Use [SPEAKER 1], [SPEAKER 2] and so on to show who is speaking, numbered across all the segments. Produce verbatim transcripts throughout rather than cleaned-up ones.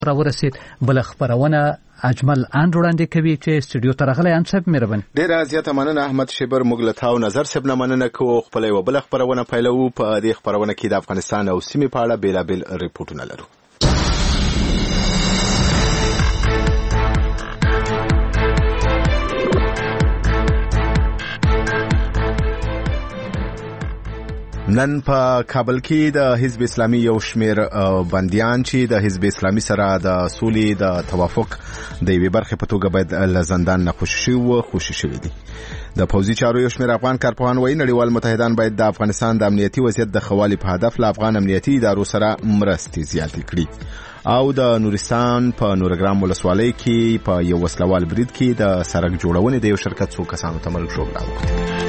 [SPEAKER 1] را ورسید. بل خبرونه اجمل ان وړاندې کوي چې استودیو ته راغلی. ان صاحب مهربان.
[SPEAKER 2] ډېره زیاته مننه احمد شیبر. موږ له تاو نظر صاحب نه مننه کوو. خپله یوه بله خپرونه پیلوو. په دې خپرونه کې د افغانستان او سیمې په اړه بېلابېل ریپورټونه لرو. نن په کابل کې د حزب اسلامي یو شمیر بندیان چې د حزب اسلامي سره د سولې د توافق د یوې برخې په توګه باید له زندان نه خوشي شوي وو خوشي شوي دي. د پوځي چارو یو شمیر افغان کارپوهان وایي نړیوال متحدان باید د افغانستان د امنیتي وضعیت د ښه والي په هدف له افغان امنیتي ادارو سره مرستې زیاتې کړي. او د نورستان په نورګرام ولسوالۍ کې په یو وسلوال برید کې د سړک جوړونې د یو شرکت څو کسانو ته مرګ ژوبله اوښتې.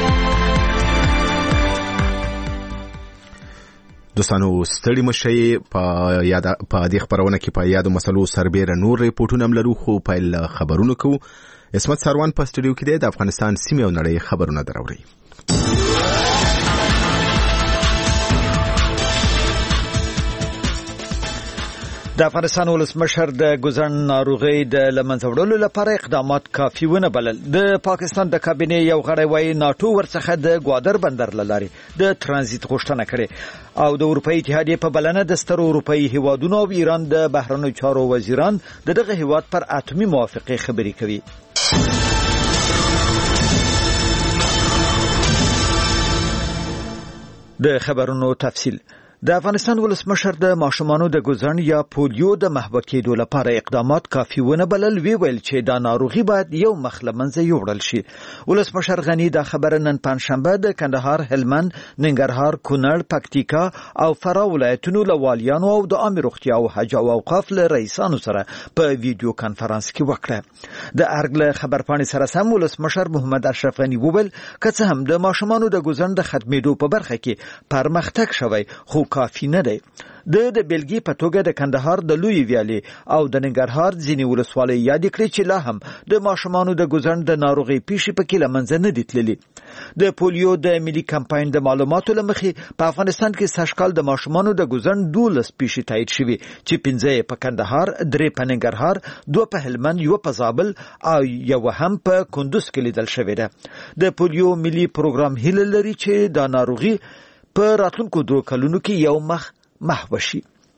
[SPEAKER 2] دوستانو ستړي مشئ. په یاد په دې خبرونه کې په یادو مسلو سربېره نور ریپورټونه هم لرو، خو پیل خبرونه کوو. اسمت سروان په سټډیو کې دی. د افغانستان سیمې او نړۍ خبرونه دراوړي.
[SPEAKER 3] د افغانستان ولسمشر د ګوزن ناروغي د لمنځه وړلو لپاره اقدامات کافي ونه بلل. د پاکستان د کابینې یو غړی وایي ناتو ورڅخه د ګوادر بندر لاري د ترانزیت غوښتنه کړې او د اروپאי اتحادیې په بلنه د سترو اروپאי هیوادونو او ایران د بهرنیو چارو وزیران د دغه هیواد پر اتمی موافقه خبري کوي. د خبرونو تفصیل. د افغانستان ولسمشر د ماشومانو د ګوزن یا پولیو د محوه کېدو لپاره اقدامات کافي ونه بلل. وی ویل چې دا ناروغي باید یو مخ له منځه یوړل شي. ولسمشر غنی دا خبره نن پنځشنبه د کندهار، هلمند، ننګرهار، کونړ، پکتیکا او فراه ولایتونو له والیانو او د عامه روغتیا او حج او اوقاف له رئیسانو سره په ویډیو کانفرنس کې وکړه. د ارګ له خبرپاڼې سره سم ولسمشر محمد اشرف غنی وویل که څه هم د ماشومانو د ګوزن د ختمېدو په برخه کې پرمختګ شوی خو کافی نه دی. د د بلګي په توګه د کندهار د لوی ویالي او د ننګرهار ځینې ولسوالۍ یاد کړې چې لا هم د ماشومانو د ګوزن د ناروغي پیښې پکې له منځه نه دي تللي. د پولیو د ملي کمپاین د معلوماتو له مخې په افغانستان کې سږکال د ماشومانو د ګوزن دولس پیښې تایید شوي چې پنځه په کندهار، درې په ننګرهار، دوه په هلمند، یو په زابل او یو هم په کندوز کې لیدل شوې ده. د پولیو ملي پروګرام هیله لري چې دا ناروغي په راتلونکو دوه کلونو کې یو مخ محو شي.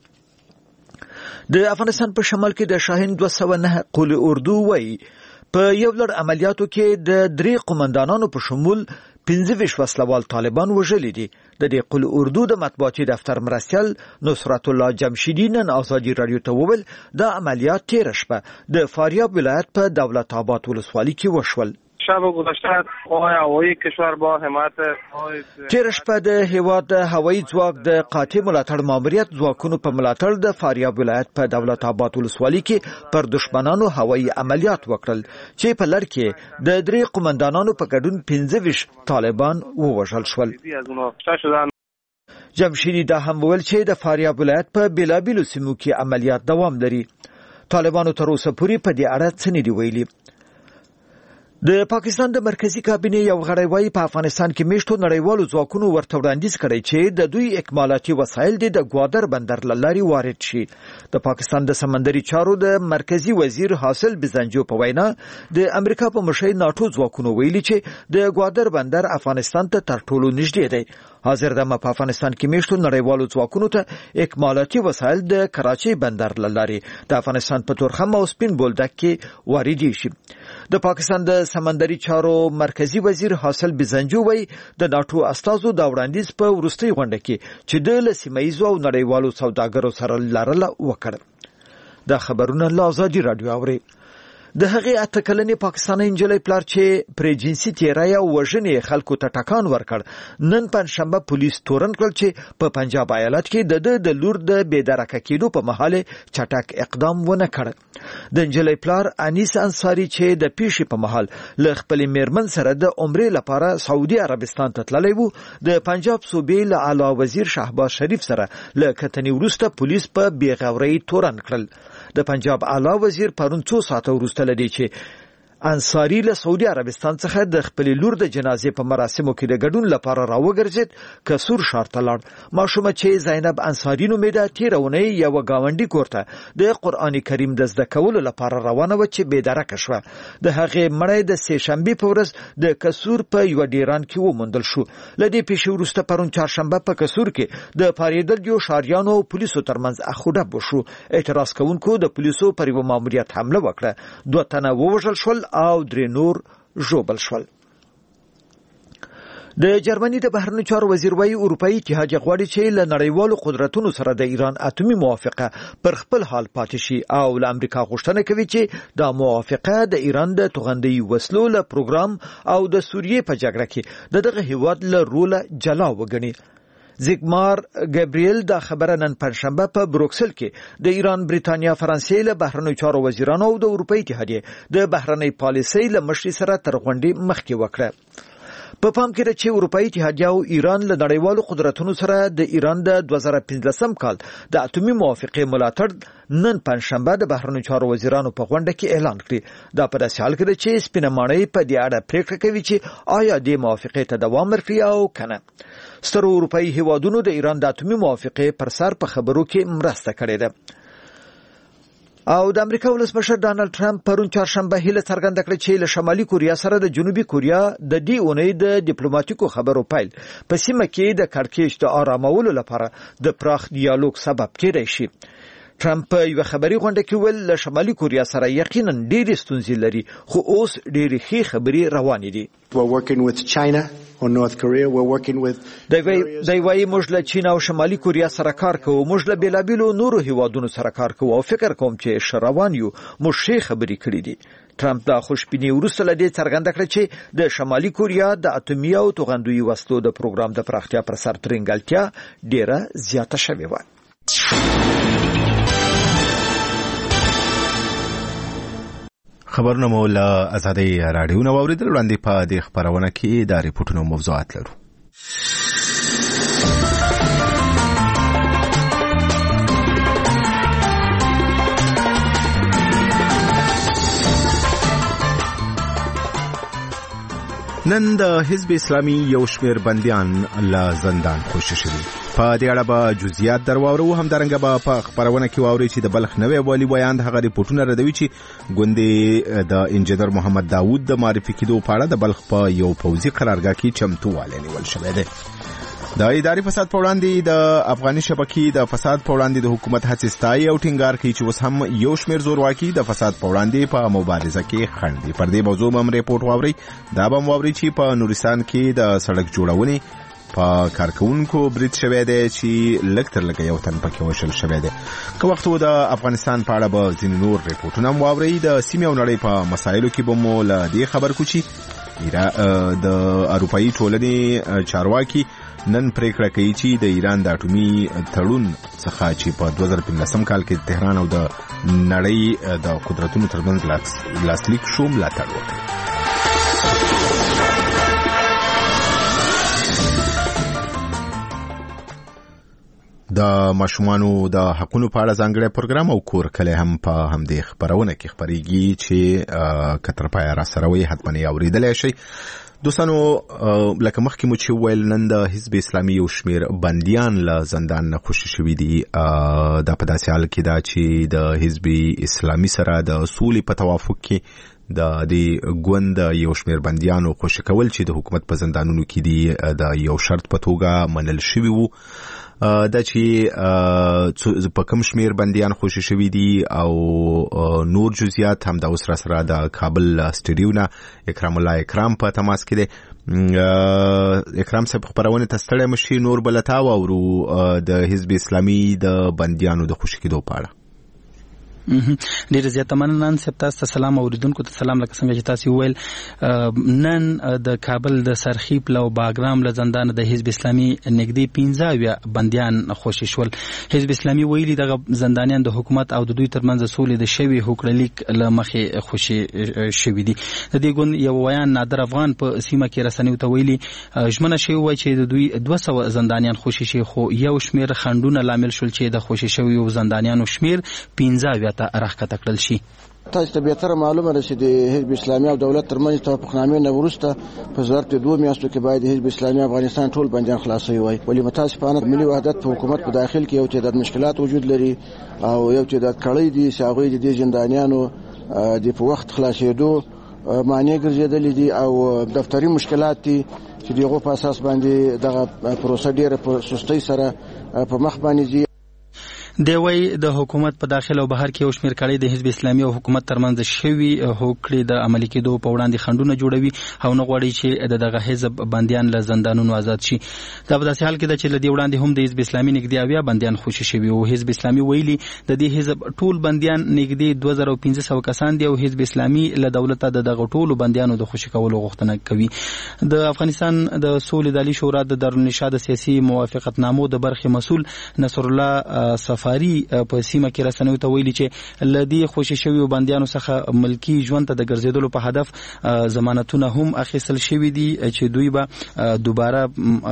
[SPEAKER 3] د افغانستان په شمال کې د شاهین دوه سوه نه قول اردو وایي په یو لړ عملیاتو کې د درې قومندانانو په شمول پنځه ویشت وسلوال طالبان وژلي دي. د دې قول اردو د مطبوعاتي دفتر مرستیال نصرت الله جمشیدی نن آزادی رادیو ته وویل دا عملیات تیر شپه د فاریاب ولایت په دولت آباد ولسوالۍ کې وشول.
[SPEAKER 4] شب گذشته قوای هوایی کشور با حمایت
[SPEAKER 3] تیر شپه د هیواد هوایی ځواک د قاطع ملاتړ ماموریت ځواکونو په ملاتړ د فاریاب ولایت په دولت آباد ولسوالۍ کې پر دشمنانو هوایی عملیات وکړل چې په لړ کې د درې قومندانانو په ګډون پنځه ویشت طالبان ووژل شول. جمشیدی دا هم ویل چې د فاریاب ولایت په بیلابیلو سیمو کې عملیات دوام لري. طالبانو تر اوسه پورې په دې اړه څه نه دي ویلي. د پاکستان د مرکزی کابینې یو غړی وایي په افغانستان کې میشتو نړیوالو ځواکونو ورته وړاندیز کړی چې د دوی اکمالاتي وسایل د ګوادر بندر له لارې وارد شي. د پاکستان د سمندري چارو د مرکزی وزیر حاصل بزنجو په وینا د امریکا په مشرۍ ناتو ځواکونو ویلي چې د ګوادر بندر افغانستان ته تر ټولو نږدې دی. حاضر دمه په افغانستان کې میشتو نړیوالو ځواکونو ته اکمالاتي وسایل د کراچۍ بندر له لارې د افغانستان په تورخم او سپین بولدک کې واردی شي. د پاکستان د سمندري چارو مرکزی وزیر حاصل بزنجو وایي د ناتو استازو دا وړاندیز په وروستۍ غونډه کې چې د لسیمایزو او نړیوالو سوداګرو سره لرله وکړ. دا خبرونه له آزادي رادیو اوري. د هغې اته کلنې پاکستاني نجلۍ پلار چې پرې جنسي تیری او وژنې خلکو ته ټکان ورکړ نن پنځشنبه پولیس تورن کړل چې په پنجاب ایالت کې د د د لور د بېدرکه کېدو په مهال چټک اقدام ونه کړ. د نجلۍ پلار انیس انصاری چې د پیښې په مهال له خپلې میرمن سره د عمرې لپاره سعودي عربستان ته تللی و د پنجاب صوبې له اعلی وزیر شهباز شریف سره له کتنې وروسته پولیس په بې غورۍ تورن کړل. د پنجاب اعلی وزیر پرون څو ساعته وروسته لدی چې انصاری له سعودي عربستان څخه د خپل لور د جنازې په مراسمو کې د ګډون لپاره راوګرځید کسور ښار ته لاړ. ماشومه چې زینب انصاری نومېده تیرونه یو گاونډي کورته د قرآن کریم د زده کولو لپاره روانه و چې بېدرکه شوه. د هغې مړی د سې شنبې په ورځ د کسور په یو ډیران کې وموندل شو. له دې پیښې وروسته پرون چهارشنبه په کسور کې د پارېدل یو ښاریانو او پولیسو ترمنځ اخوډب وشو. اعتراض کوونکو د پولیسو پر یو ماموریت حمله وکړه. دوه تنه ووژل شول او درې نور ژوبل شول. د جرمني د بهرنیو چارو وزیر وايي اروپאי اتحاد غواړي چې له نړیوالو قدرتونو سره د ایران اتومي موافقه پر خپل حال پاتې شي او له امریکا غوښتنه کوي چې دا موافقه د ایران د توغندي وسلو له پروګرام او د سوریې په جګړه کې د دغه هیواد له روله جلا وګڼي. زیگمار ګابریل دا خبره نن پنځشنبه په بروکسل کې د ایران، بریتانیا، فرانسې له بهرنیو چارو وزیرانو او د اروپאי اتحاد د بهرنی پالیسۍ له مشرۍ سره تر غونډې مخکې وکړه. په پام کې ده چې اروپאי اتحاد او ایران له نړیوالو قدرتونو سره د ایران د دوه زره پنځلسم کال د اتومي موافقې ملاتړ نن پنځشنبه د بهرنیو چارو وزیرانو په غونډه کې اعلان کړی. دا په داسې حال کې ده چې سپینه ماڼۍ په دې اړه پریکړه کوي چې آیا د موافقې ته دوام ورکړي او کنه. سترو اروپאי هیوادونو د ایران د اتومي موافقې پر سر په خبرو کې مرسته کړې ده. او د امریکا ولسمشر ډانلډ ټرمپ پرون چهارشنبه هیله څرګنده کړه چې له شمالي کوریا سره د جنوبي کوریا د دې اونۍ د ډیپلوماټیکو خبرو پیل په سیمه کې د کړکېچ د آرامولو لپاره د پراخ ډیالوګ سبب کېدای شي. ټرمپ په یو خبري غونډه کې ویل له شمالي کوریا سره یقینا ډېرې ستونزې لري خو اوس ډېرې ښې خبرې روانې دي.
[SPEAKER 5] We're working with China or North Korea. We're working with
[SPEAKER 3] دوی وايي موږ له چین او شمالي کوریا سره کار کوو. موږ له بیلابیلو نورو هیوادونو سره کار کوو او فکر کوم چې ښه روان یو. موږ ښې خبرې کړې دي. ټرمپ دا خوشبیني وروسته له دې څرګنده کړه چې د شمالي کوریا د اتومي او توغندوي وسلو د پروګرام د پراختیا پر سر ترنګلتیا ډیره زیاته شوې وه.
[SPEAKER 2] خبرونه مو له آزادۍ راډیو نو اوریدل. وړاندې په دې خبرونه کې د ریپورتونو موضوعات لرو. نن د حزب اسلامي یو شمېر بندیان له زندان خوشي شوي. په دې اړه به جزئیات درواورو. همدارنګه به په خبرونه کې واورئ چې د بلخ نوی والي ویان هغه ریپورټونه ردوي چې ګوندې د انجینر محمد داوود د معرفي کېدو په اړه د بلخ په یو پوځي قرارګاه کې چمتووالی نیول شوی دی. د اداري فساد په وړاندې د افغاني شبکې د فساد په وړاندې د حکومت هڅې ستایي او ټینګار کوي چې اوس هم یو شمېر زورواکي د فساد په وړاندې په مبارزه کې خنډ دي. پر دې موضوع هم ریپورټ واورئ. دا به هم واورئ چې په نورستان کې د سړک جوړونې په کارکونکو برید شوی دی چې لږ تر لږه یو تن پکې وژل شوی دی. که وخت و د افغانستان په اړه به ځینې نور ریپورټونه هم واورئ. د سیمې او نړۍ په مسایلو کې به مو له دې خبر کو چې د اروپایي ټولنې چارواکي نن پریکړه کوي چې د ایران د اټومي تړون څخه چې په دوه زره پنځلسم کال کې تهران او د نړۍ د قدرتونو ترمنځ لاسلیک شو ملاتړ وکړي. د ماشومانو د حقونو په اړه ځانګړی پروګرام او کور کلی هم په همدې خبرونه کې خپریږي چې کتر پای را سره وي حتماً یې اورېدلی شئ. دوستانو لکه مخکې مو چې ویل نن د حزب اسلامي یو شمېر بندیان له زندان نه خوشي شوي دي. دا په داسې حال کې ده چې د حزب اسلامي سره د سولې په توافق کې د دې ګوند یو شمېر بندیانو خوشي کول چې د حکومت په زندانونو کې دي د یو شرط په توګه منل شوي وو. دا چې په کم شمیر بندیان خوشي شوي دي او نور جزئیات هم د اوس را سره د کابل سټډیو نه اکرام الله اکرام په تماس کې دی. اکرام صاحب خبرونه ته ستړی مشي نور بلتا واورو د حزب اسلامي د بندیانو د خوشي کېدو په اړه.
[SPEAKER 6] ډیر زیاته مننه. نن سبت تاسو سلام اوریدونکو ته سلام. لکه څنګه چې تاسو ویل نن د کابل د سرخیپ لو باګرام له زندان د حزب اسلامي نګدي پنځه بندیان خوشي شول. حزب اسلامي ویلي دغه زندانیان د حکومت او د دوی ترمنځ سولې د شوی حکومتلیک لمخې خوشي شوي دي. د دې ګوند یو ویان نادر افغان په سیمه کې رسنیو ته ویلي ژمنه شوی و چې د دوی دوه سوه زندانیان خوشي شي خو یو شمیر خندونه لامل شول چې د خوشي شوی زندانیانو شمیر پنځه ته راښکته کړل شي.
[SPEAKER 7] تاسو ته بهتره معلومه ده چې د حزب اسلامي او دولت ترمنځ توافقنامې نه وروسته په ظرف د دوه میاشتو کې باید حزب اسلامي افغانستان ټول بندیان خلاصوي وای. ولی متاسفانه ملي وحدت په حکومت په داخل کې یو تعداد مشکلات وجود لري او یو تعداد کړۍ دي چې هغوی د زندانیانو د په وخت خلاصېدو معنی ګرځېدلې دي او دفتري مشکلات دي چې دغه په اساس باندې دغه پروسه ډیره په سستۍ سره په مخ باندې ځي.
[SPEAKER 6] دی وایي د حکومت په داخل او بهر کې یو شمېر کړۍ د حزب اسلامي او حکومت ترمنځ شوي هوکړې د عملي کېدو په وړاندې خنډونه جوړوي او نه غواړي چې د دغه حزب بندیان له زندانونو آزاد شي. دا په داسې حال کې ده چې له دې وړاندې هم د حزب اسلامي نږدې اویا بندیان خوشي شوي او حزب اسلامي ویلي د دې حزب ټول بندیان نږدې دوه زره پنځه سوه کسان دي او حزب اسلامي له دولته د دغه ټولو بندیانو د خوشي کولو غوښتنه کوي. د افغانستان د سولې د عالي شورا د دارالنشا د سیاسي موافقتنامو د برخې مسؤل نصر الله صفاري په سیمه کې رسنیو ته ویلي چې لدی خوشي شوی بندیانو څخه ملکی ژوند ته د ګرځېدلو په هدف ضمانتونه هم اخیستل شوی دي چې دوی به دوباره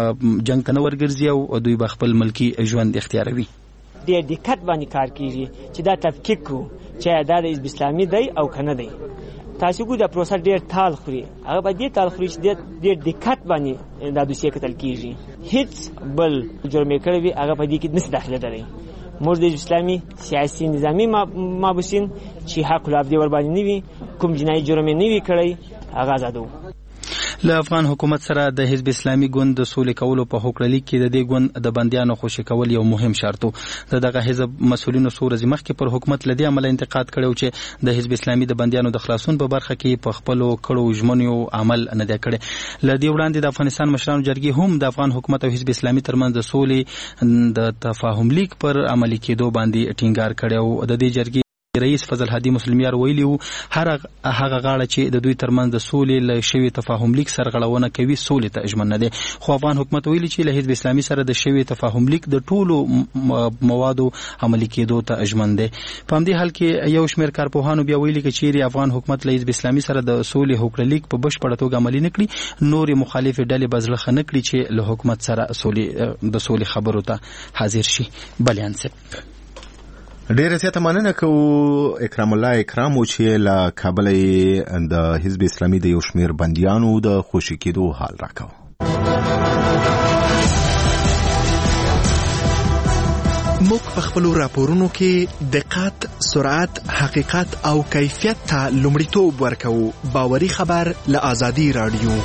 [SPEAKER 6] جنگ ته نه ورګرځي او دوی به خپل ملکی ژوند اختیاروي.
[SPEAKER 8] د دقت باندې کار کیږي چې دا تفکیک کو چې دا د حزب اسلامي دی او کنه دی. تاسو ګو دا پروسه ډیر تال خوري هغه به دې تال خوري چې ډیر دقت باندې دا دوسیه کتل کیږي. هیڅ بل جرم کړی وي هغه په دې کې نس داخله دري. موږ د اسلامي سیاسي نظامی مابوسین چې حق العبد ور باندې نیوي کوم جنایي جرم نه وی کړی هغه آزادو.
[SPEAKER 6] له افغان حکومت سره د حزب اسلامي ګوند د سولې کولو په هوکړلیک کې د دې ګوند د بندیانو خوشي کول یو مهم شرط و. دغه حزب مسؤلینو څو ورځې مخکې پر حکومت لدی عمل انتقاد کړو چې د حزب اسلامي د بندیانو د خلاصون په برخه کې په خپل کړو ژمنو عمل نه دی کړی. لدی وړاندې د افغانستان مشرانو جرګې هم د افغان حکومت او حزب اسلامي ترمنځ د سولې د تفاهم لیک پر عملي کېدو باندې ټینګار کړی او د دې جرګې رئیس فضل هادي مسلمیار ویلی وو هر هغه غاړه چې د دوی ترمنځ د سولې له شوي تفاهم لیک سرغړونه کوي سولې ته اجمن نه دی. خو افغان حکومت ویلي چې له حزب اسلامي سره د شوي تفاهم لیک د ټولو موادو عملي کېدو ته اجمن دی. په همدې حال کې یو شمېر کارپوهانو بیا ویلي چې چیرې افغان حکومت له حزب اسلامي سره د سولې هوکړلیک په بشپړه توګه عملي نه کړي نورې مخالفې ډلې به زړه ښه نه کړي چې له حکومت سره سولې د سولې خبرو ته حاضر شي. بلیان صاحب
[SPEAKER 2] ډیره زیاته مننه کوو اکرام الله اکرام چې له کابل د حزب اسلامي د یو شمېر بندیانو د خوشي کېدو حال راکاو.
[SPEAKER 9] موږ په خپلو راپورونو کې دقت، سرعت، حقیقت او کیفیت ته لومړیتوب ورکوو. باوري خبر له آزادي رادیو.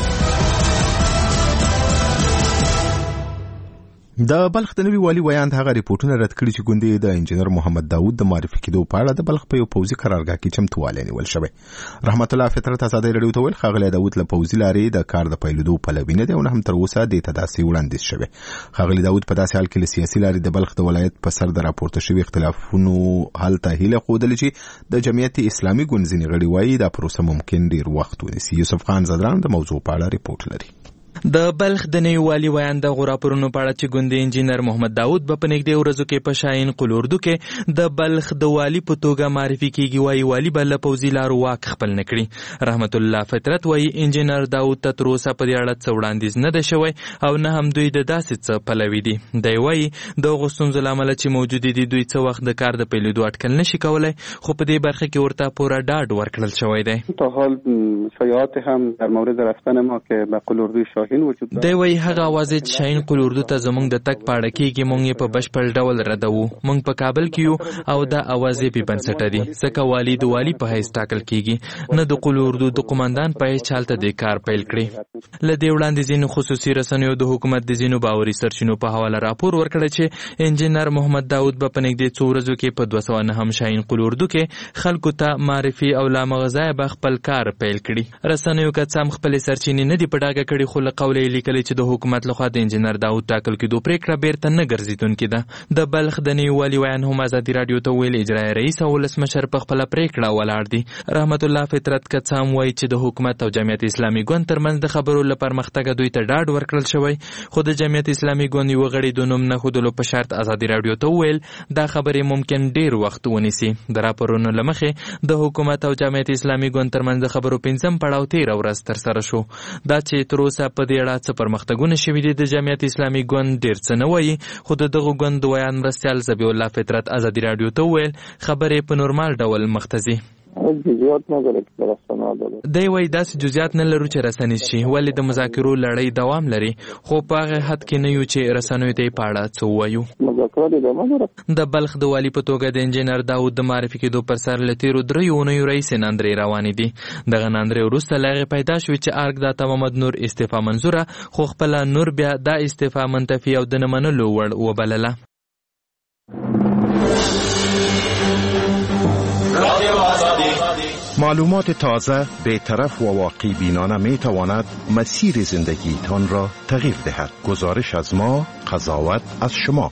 [SPEAKER 2] د بلخ د نوي والي ویاند هغه ریپورتونه رد کړي چې ګوندې د انجینر محمد داود د معرفي کېدو په اړه د بلخ په یو پوځي قرارګاه کې چمتووالی نیول شوی. رحمت الله فطرت ازادۍ راډیو ته ویل ښاغلی داود له پوځي لارې د کار د پیلېدو پلوي نه دی او نه هم تر اوسه دې ته داسې وړاندیز شوی. ښاغلي داود په داسې حال کې له سیاسي لارې د بلخ د ولایت په سر د راپورته شوي اختلافونو حل ته هیله ښودلې چې د جمعیت اسلامي ګوند ځینې غړي وایي دا پروسه ممکن ډیر وخت ونیسي. یوسف خان زدران د موضوع په اړه ریپورت لري.
[SPEAKER 10] د بلخ د نوي والي ویاند د غراپورونو په اړه چې ګوندي انجینر محمد داود به په نږدې ورځو کې په شاهین قلوردو کې د بلخ د والي په توګه معرفي کیږي. وایي والي به له پوځي لارو واک خپل نه کړي. رحمت الله فطرت وایي انجینر داود ته تر اوسه په دې اړه څه وړاندیز نه دی شوی او نه هم دوی د داسې څه پلوي دي. دی وایي د هغو ستونزو له امله چې موجودې دي دوی څه وخت د کار د پیلېدو اټکل نشي کولی خو په دې برخه کې ورته پوره ډاډ ورکړل شوی دی.
[SPEAKER 11] تا حال شایعات هم در مورد رفتن ما که به قلوردوی شاهین وجود دارد.
[SPEAKER 10] دی وایي هغه اوازې چې شاهین قلوردو ته زموږ د تګ په اړه کېږي موږ یې په بشپړ ډول ردوو. موږ په کابل کې یو او دا اوازې بې بنسټه دي ځکه والي د والي په حیث ټاکل کېږي نه د قلوردو د قمندان په حیث هلته د کار پیل کړي. له دې وړاندې ځینو خصوصي رسنیو د حکومت د ځینو باوري سرچینو په حواله راپور ورکړی چې انجینر محمد داود به په نږدې څو ورځو کې په دوه سوه نهم شاهین قلوردو کې خلکو ته معرفي او لامغځایه به خپل کار پیل کړي. رسنیو که څه هم خپلې سرچینې نه دي په ډاګه کړي خو له قوله یې لیکلي چې د حکومت لخوا د انجینر داود ټاکل کېدو پرېکړه بیرته نه ګرځېدونکې ده. د بلخ د نوي والي ویان هم ازادي راډیو ته ویل اجرایي رئیس او ولسمشر په خپله پرېکړه ولاړ دي. رحمت الله فطرت که څه هم وایي چې د حکومت او جمعیت اسلامي ګوند ترمنځ د خبرو له پرمختګه دوی ته ډاډ ورکړل شوی خو د جمعیت اسلامي ګوند یوه غړي د نوم نه ښودلو په شرط ازادي راډیو ته وویل دا خبرې ممکن ډیر وخت ونیسي. د راپورونو له مخې د حکومت او جمعیت اسلامي ګوند ترمنځ د خبرو پنځم پړاو تېره ورځ ترسره شو. دا چې تر اوسه په په دې اړه څه پرمختګونه شوي دي د جمعیت اسلامي ګوند ډېر څه نه وایي، خو د دغه ګوند د ویان مرستیال ذبیح الله فطرت ازادي راډیو ته وویل خبرې په نورمال ډول مخته ځي.
[SPEAKER 11] جزئیات نه لري چې رسنه ده.
[SPEAKER 10] دی وایي داسې جزئیات نه لرو چې رسنیز شي، ولې د مذاکرو لړۍ دوام لري، خو په هغه حد کې نه یو چې رسنیو ته په اړه څه ووایو.
[SPEAKER 11] مذاکرات دوام لري.
[SPEAKER 10] د بلخ د والي په توګه د انجینر داود د معرفي کېدو پر سر له تېرو دریو اونیو راهیسې ناندرۍ روانې دي. دغه ناندرۍ وروسته له هغې پیدا شوې چې ارګ داتا محمد نور استعفا منظوره، خو خپله نور بیا دا استعفا منتفي او د نه منلو وړ وبلله.
[SPEAKER 12] معلومات تازه، بی‌طرف و واقع بینانه می تواند مسیر زندگیتان را تغییر دهد. گزارش از ما، قضاوت از شما.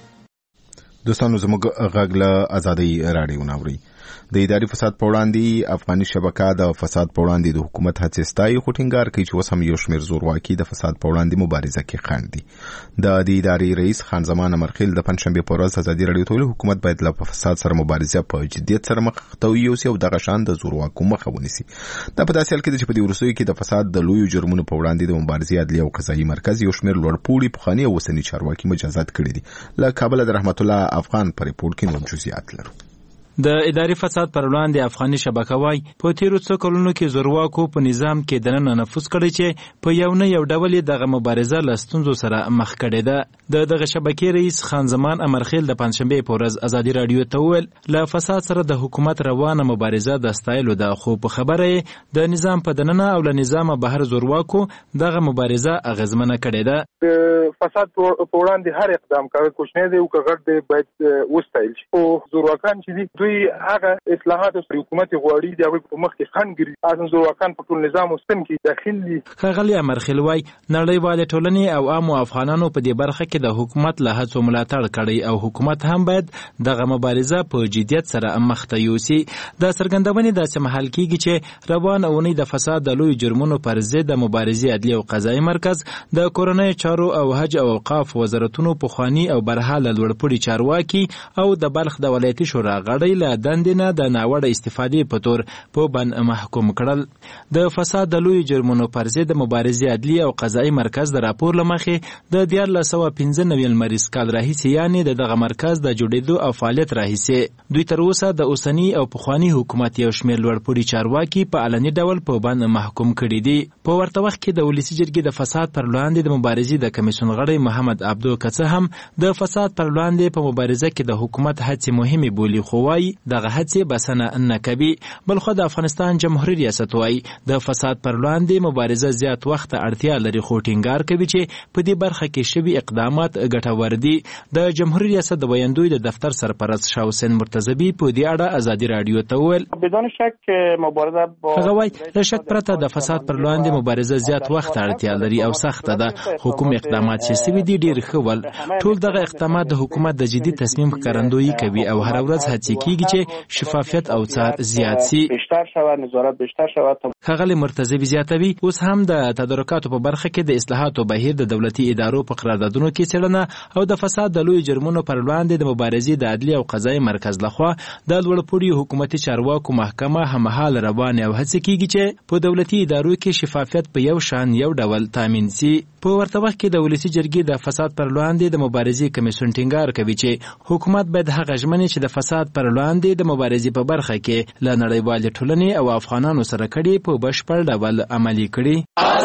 [SPEAKER 2] دوستانو زموږ غږ له ازادۍ راډیو ناوري. د اداري فساد په وړاندې افغاني شبکه د فساد په وړاندې د حکومت هڅې ستایي، خو ټینګار کوي چې اوس هم یو شمېر زورواکي د فساد په وړاندې مبارزه کې خنډ دي. د دې ادارې رئیس خان زمان امرخیل د پنځشنبې په ورځ ازادي راډیو ته ویلي حکومت باید له فساد سره مبارزه په جدیت سره مخ ته یوسي او دغه شان د زورواکو مخه ونیسي. دا په داسې حال کې ده چې په دې وروستیو کې د فساد د لویو جرمونو په وړاندې د مبارزې عدلي او قضایي مرکز یو شمېر لوړپوړي پخواني او اوسني چارواکي مجازات کړي دي. له کابل د رحمت الله افغان په ریپورت کې نور جزئیات لرو.
[SPEAKER 13] د اداري فساد پر وړاندې افغاني شبکه وای په تیرو څو کلونو کې زورواکو په نظام کې دننه نفوذ کړی چې په یو نه یو ډول دغه مبارزه له ستونزو سره مخ کړې ده. د دغه شبکې رئیس خان زمان امرخیل د پنځشنبې په ورځ ازادي راډیو ته وویل له فساد سره د حکومت روانه مبارزه د ستایلو ده، خو په خبره د نظام په دننه او له نظام بهر زورواکو دغه مبارزه اغیزمنه کړې ده.
[SPEAKER 14] د فساد په وړاندې هر اقدام کوي کوښښ دی او کغړ دی باید وستایل شي. او زورواکان چې دي دوی هغه اصلاحات او حکومت غواړي د هغه په مخ کې خنګري اذن زورواکان په ټول نظام وستن کې داخل دي.
[SPEAKER 13] خغلی امرخیل وای نړیوال ټولنې او عام افغانانو په دې برخه کې د حکومت له هڅو ملاتړ کړي او حکومت هم باید دغه مبارزه په جدیت سره مخ ته یوسي. د څرګندونې داسې محل کېږي چې روان اونۍ د فساد د لوی جرمونو پر ضد د مبارزې عدلي او قضایي مرکز د کورنۍ چارو او حج او اوقاف وزارتونو پخواني او برحاله لوړپوړي چارواکي او د بلخ د ولایتي شورا غړي له دندنه د ناوړه استفادې په تور په بند محکوم کړل. د فساد د لوی جرمونو پر ضد د مبارزې عدلي او قضایي مرکز د راپور له مخې د دیارلس سوه پنځه نوي لمریز کال راهیسې یعنې د دغه مرکز د جوړېدو او فعالیت راهیسې دوی تر اوسه د اوسني او پخواني حکومت یو شمېر لوړپوړي چارواکي په علني ډول په بند محکوم کړي دي. په ورته وخت کې د ولسي جرګې د فساد پر وړاندې د مبارزې د کمیسیون غړی محمد عبدو کڅه هم د فساد پر وړاندې په مبارزه کې د حکومت هڅې مهمې بولي، خو وايي دغه هڅې بسنه نه کوي. بلخو د افغانستان جمهوریت ریاست وايي د فساد پر وړاندې مبارزه زیات وخت اړتیا لري، خو ټینګار کوي چې په دې برخه کې شوي اقدامات ګټور دي. د جمهوریت ریاست د ویاندوی د دفتر سرپرست شاه حسین مرتضوی په دې اړه ازادي راډیو ته وویل
[SPEAKER 11] بدون شک مبارزه با
[SPEAKER 13] هغه وايي له شک پرته د فساد پر وړاندې مبارزه زیات وخت اړتیا لري او سخته ده. حکومت اقدامات چې سوي دي ډیر ښه ول. ټول دغه اقدامات د حکومت د جدي تصمیم ښکارندویي کوي او هر ورځ هڅه کیږي چې شفافیت او څار زیات شي،
[SPEAKER 11] بیشتر شود، نظارت بیشتر شود.
[SPEAKER 13] ښاغلی مرتضوی زیاتوي اوس هم د تدارکاتو په برخه کې د اصلاحاتو بهیر د دولتي ادارو په قراردادونو کې څېړنه او د فساد د لوی جرمونو پر وړاندې د مبارزې د عدلي او قضایي مرکز لخوا د لوړپوړي حکومتي چارواکو محکمه هممهاله روانې او هڅې کیږي چې په دولتي ادارو کې شفافیت په یو شان یو ډول تامین سي. په ورته وخت کې د ولسي جرګې د فساد پر وړاندې د مبارزې کمیسیون ټینګار کوي چې حکومت باید هغه ژمنې چې د فساد پر وړاندې د مبارزې په برخه کې له نړیوالې ټولنې او افغانانو سره کړي په بشپړ ډول عملي کړي.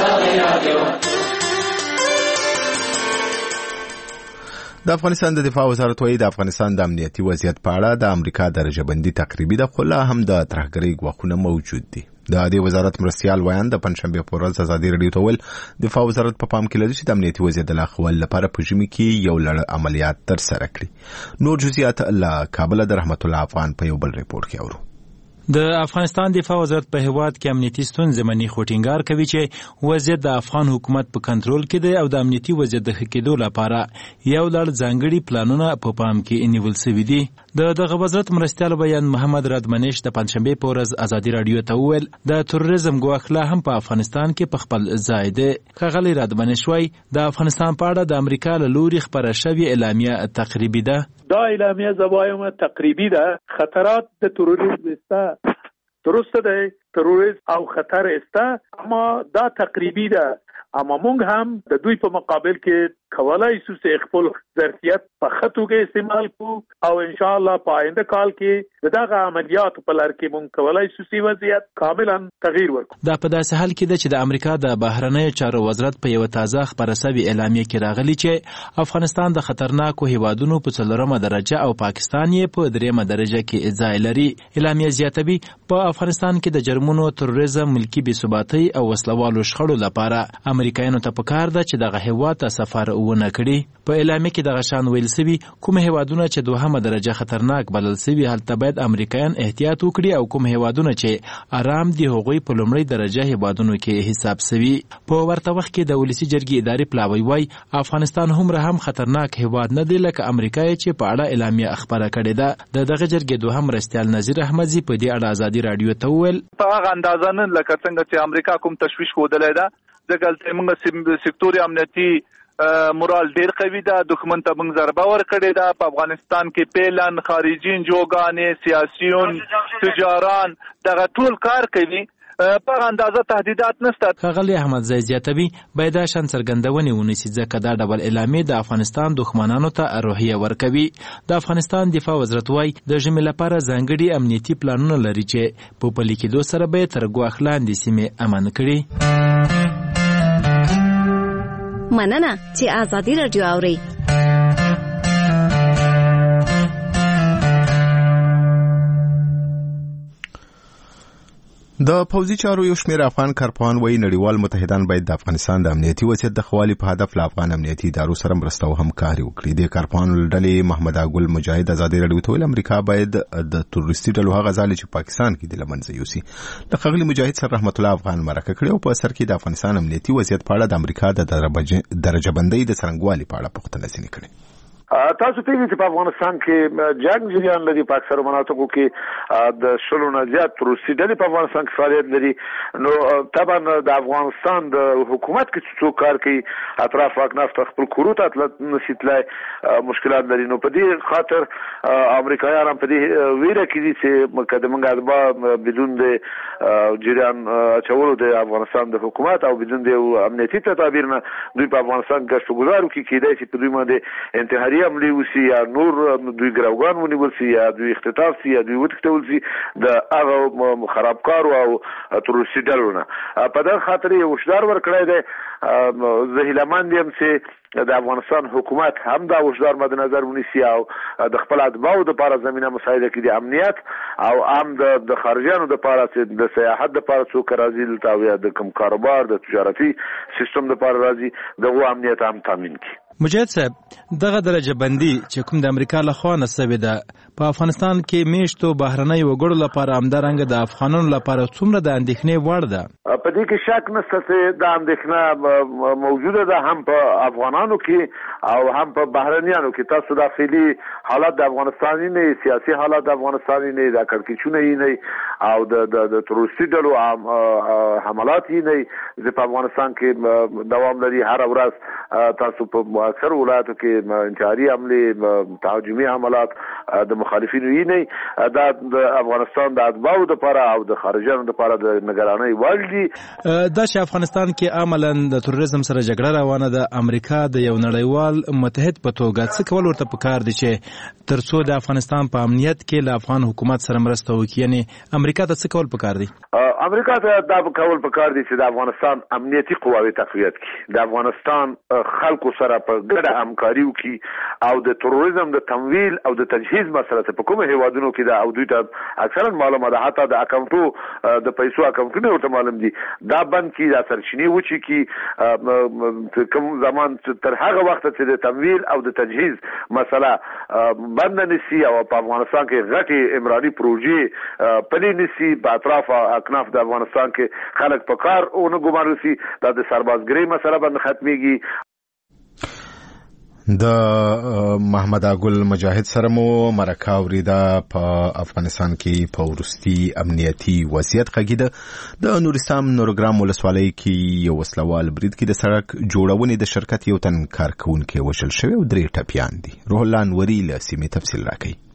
[SPEAKER 2] د افغانستان د دفاع وزارت وايي د افغانستان د امنیتي وضعیت په اړه د امریکا درجه بندي تقریبي ده، خو لا هم د ترهګرۍ ګواښونه موجود دي. د دې وزارت مرستیال ویان د پنځشنبې په ورځ ازادي راډیو ته ویل دفاع وزارت په پام کې لري چې د امنیتي وضعیت د لا ښه والي لپاره په ژمي کې یو لړ عملیات ترسره کړي. نور جزئیات له کابل د رحمت الله افغان په یو بل ریپورت کې اورو.
[SPEAKER 13] د افغانستان دفاع وزارت په هیواد کې امنیتي ستونزې مني، خو ټینګار کوي چې وضعیت د افغان حکومت په کنټرول کې دی او د امنیتي وضعیت د ښه کېدو لپاره یو لړ ځانګړي پلانونه په پام کې نیول شوي دي. د دغه وزارت مرستیال بیان محمد رادمنش د پنځشنبې په ورځ ازادي راډیو ته وویل د تروریزم ګواښ لا هم په افغانستان کې په خپل ځای دی. ښاغلی رادمنش وایي د افغانستان په اړه د امریکا له لوري خپره شوې اعلامیه تقریبي ده.
[SPEAKER 15] دا اعلامیه زوایم تقریبی ده. خطرات د تروریسم است، درسته ده، تروریسم او خطر است، اما دا تقریبی ده اما موږ هم د دوی په مقابل کې کولای شو چې خپل ظرفیت په خطوګه استعمال کو او ان شاء الله په آینده کال کې دغه عملیات په لار کې موږ کولای شو چې وضعیت کاملا تغییر ورکړو.
[SPEAKER 13] دا په داسې حال کې ده چې د امریکا د بهرنیو چارو وزارت په یو تازه خبره شوې اعلامیه کې راغلی چې افغانستان د خطرناکو هیوادونو په څلورمه درجه او پاکستان یې په دریمه درجه کې ځای لري. اعلامیه زیاتوي په افغانستان کې د جرمونو، تروریزم، ملکی بې ثباتۍ او وسلوالو شخړو لپاره امریکایانو ته پکار ده چې دغه هیواد ته سفر ونه کړي. په اعلامیه کې دغه شان ویل شوي کوم هیوادونه چې دوهمه درجه خطرناک بلل شوي هلته باید امریکایان احتیاط وکړي او کوم هیوادونه چې آرام دي هغوی په لومړۍ درجه هیوادونو کې حساب شوي. په ورته وخت کې د ولسي جرګې ادارې پلاوی وایي افغانستان هومره هم خطرناک هیواد نه دی لکه امریکا چې په اړه اعلامیه خبره کړې ده. د دغه جرګې دوهم مرستیال نظیر احمدزي په دې اړه ازادي رادیو ته وویل
[SPEAKER 16] په هغه اندازه نه لکه څنګه چې امریکا کوم تشویش ښودلی ده ځکه موږ سکتور امنیتي مورال ډیر قوي ده. دښمن ته موږ ضربه ورکړې ده. په افغانستان کې پیلن، خارجي انجوګانې، سیاسیون، تجاران دغه ټول کار کوي. په اندازه تهدیدات نشته.
[SPEAKER 13] ښاغلی احمدزی زیاتوي باید دا شان څرګندونې ونیسي ځکه دا ډول اعلامیې د افغانستان دښمنانو ته روحیه ورکوي. د افغانستان دفاع وزارت وایي د ژمي لپاره ځانګړي امنیتي پلانونه لري چې په پلي کېدو سره به یې تر ګواښ لاندې سیمې امن کړي.
[SPEAKER 17] مننه چې آزادي رادیو اورئ.
[SPEAKER 2] د پوځي چارو یو شمېر افغان کارپوهان وایي نړیوال متحدان باید د افغانستان د امنیتي وضعیت د ښه والي په هدف له افغان امنیتي ادارو سره مرسته او همکاري وکړي. د کارپوهانو له ډلې محمد ګل مجاهد ازادي راډیو ته ویل امریکا باید د تروریستي ډلو هغه ځالې چې پاکستان کې دي له منځه یوسي. له ښاغلي مجاهد سره رحمت الله افغان مرکه کړې او په سر کې د افغانستان امنیتي وضعیت په اړه د امریکا د درجه بندۍ د څرنګوالي په اړه پوښتنه ځینې کړې.
[SPEAKER 18] تاسو ته چې په افغانستان کې جنگ جریان لري په اکثر مناطقو کې د شلو نه زیات تروریستي ډلې په افغانستان کې فعالیت لري. نو طبعا د افغانستان د حکومت کې څوک کار کوي اطراف اکناف ته خپل کورو ته نشي تلای مشکلات لري. نو په دې خاطر امریکایان هم په دې ویره کې دي چې مقدمه غاضبه بدون د جریان چولو د افغانستان د حکومت او بدون د امنیتي تدابیر نه دوی په افغانستان کې ګشت گزارو کې کېدای شي په دوی باندې انتحاري عملی وسی یا نور دوی ګراوګان ونیول سي یا دوی اختطاف سي یا دوی وټکټول سي د هغه خرابکارو او تروریستي ډلو نه. په دغه خاطر یو هشدار ورکړی دی. زه هیلهمند یم چې د افغانستان حکومت هم دا هشدار مد نظر ونیسي او د خپل اتباعو دپاره زمینه مساعده کړي د امنیت او هم د خارجیانو دپاره چې د سیاحت دپاره څوک راځي دلته او یا د کوم کاروبار د تجارتي سیستم دپاره راځي دغه امنیت هم تامین کړي.
[SPEAKER 13] مجاهد صاحب دغه درجه بندي چې کوم د امریکا لخوا نصبې ده په افغانستان کې میشتو بهرنۍ وګړو لپاره همدارنګه د افغانانو لپاره څومره د اندېښنې وړ ده؟
[SPEAKER 18] په دې کې شک نشته چې د اندېښنه موجوده ده هم په افغانانو کې او هم په بهرنیانو کې. تاسو داخلي حالات د افغانستاني نه، سیاسي حالات د افغانستاني نه، د کړکېچونه یې نه او د د تروریستي ډلو حملات یې نه چې په افغانستان کې دوام لري. هر ورځ تاسو په اکثر ولایتو کې انتحاري حملې، تهاجمي حملات د مخالفینو یې نه. دا د افغانستان د اتباعو دپاره او د خارجیانو دپاره د نګرانۍ وړ دي.
[SPEAKER 13] دا چې افغانستان کې عملاً د تروریزم سره جګړه روانه ده، امریکا د یو نړیوال متحد په توګه څه کول ورته پکار دي چې تر څو د افغانستان په امنیت کې له افغان حکومت سره مرسته وکړي؟ یعنې امریکا ته څه کول پکار دي؟
[SPEAKER 18] امریکا ته دا کول پکار دي چې د افغانستان امنیتي قواوې تقویت کړي، د افغانستان خلکو سره په ګډه همکاري وکړي او د تروریزم د تمویل او د تجهیز مسله په کومو هیوادونو کې ده او دوی ته اکثرا معلومه ده، حتی د اکاونټو د پیسو اکاونټونه ورته معلوم دي، دا بند کړي، دا سرچینې وچې کړي. کوم زمان تر هغه وخته چې د تمویل او د تجهیز مسله بند نشي او په افغانستان کې غټي عمراني پروژې پلې نشي، په اطراف اکناف د افغانستان کې خلک په کار او نه ګمارل شي، دا د سربازګرۍ مسله باندې ختميږي.
[SPEAKER 2] د محمد ګل مجاهد سره مو مرکه اوریده په افغانستان کې په وروستي امنیتي وضعیت غږیده. د نورستان نورګرام ولسوالۍ کې یو وسلوال برید کې د سړک جوړونې د شرکت یو تن کارکونکي وژل شوی او درې ټپیان دي. روح الله انوري له سیمې تفصیل راکوي.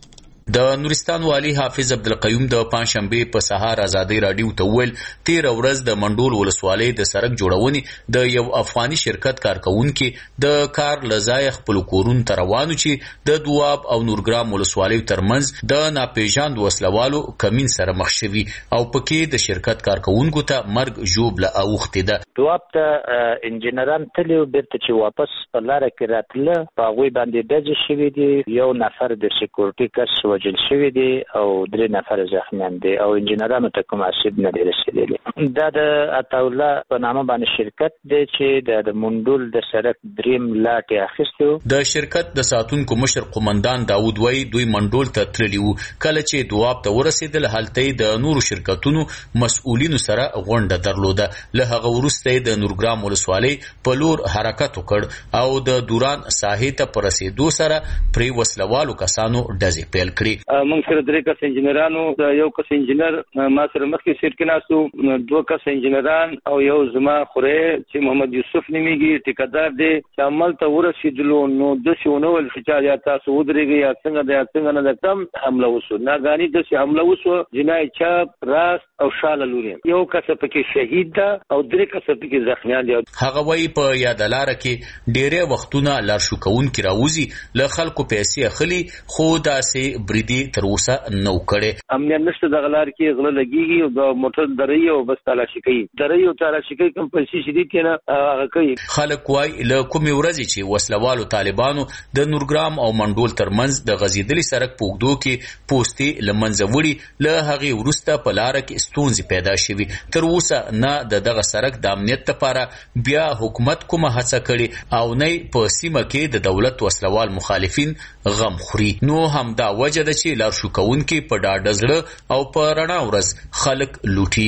[SPEAKER 19] د نورستان والی حافظ عبدالقیوم د پنځشنبه په سهار ازادي رادیو ته ویل تیر ورځ د منډول ولسوالۍ د سړک جوړونې د یو افغاني شرکت کارکونکو د کار لزای خپل کورون ته روانو چې د دواب او نورګرام ولسوالۍ ترمنځ د ناپېژاند وسلوالو کمین سره مخ شوي او پکې د شرکت کارکونکو ته مرګ ژوبله اوښتې ده.
[SPEAKER 20] دواب ته انجینران تلي او بیرته چې واپس په لاره کې راتله په هغوی باندې ډزې شوي دي. یو نفر د سکیورټي کس وژل شوي دي او درې نفر زخمیان دي او انجینرانو ته کوم آسیب نه دی رسېدلی. دا د عطاالله په نامه باندې شرکت دی چې د منډول د سړک دریم لاټ یې اخیستی و.
[SPEAKER 19] د شرکت د ساتونکو مشر قومندان داود وایي دوی منډول ته تللي وو. کله چې دواب ته ورسېدل هلته یې د نورو شرکتونو مسؤلینو سره غونډه درلوده. له هغه وروسته یې د نورګرام ولسوالۍ په لور حرکت وکړ او د دوران ساحې ته په رسېدو سره پرې وسلوالو کسانو ډزې پیل کړې.
[SPEAKER 21] موږ سره درې کس انجینرانو، یو کس انجینر ما سره مخکې سیر کې ناستو، دوه کس انجینران او یو زما خوری چې محمد یوسف نومیږي ټیکدار دی چې عمل ته ورسېدلو نو داسې ونه ویل چې یا تاسو ودرېږئ یا څنګه دی یا څنګه نه ده. کم حمله وشو، ناګهاني داسې حمله وشوه جنای چپ راست او شاله لوري. یو کس پکې شهید ده او درې کس پکې زخمیان دي.
[SPEAKER 19] هغه وایي په یاده لاره کې ډېری وختونه لارښو کوونکي راوځي له خلکو پیسې اخلي خو داسې بریدي تر اوسه نه و کړی.
[SPEAKER 21] امنیت نشته دغه لار کې غله لګېږي او د موټر درې او بس تالاشي کوي درې او تالاشي کوي کوم پیسې چې دي کې نه هغه کوي.
[SPEAKER 19] خلک وایي له کومې ورځې چې وسلوالو طالبانو د نورګرام او منډول ترمنځ د غځېدلي سړک په اوږدو کې پوستې له منځه وړي له هغې وروسته په لاره کې ستونزې پیدا شوي. تر اوسه نه د دغه سړک د امنیت لپاره بیا حکومت کومه هڅه کړې او نه په سیمه کې د دولت وسلوال مخالفین غم خوري. نو همدا وجه ده چې لارښو کوونکي په ډاډه زړه او په رڼا ورځ خلک لوټي.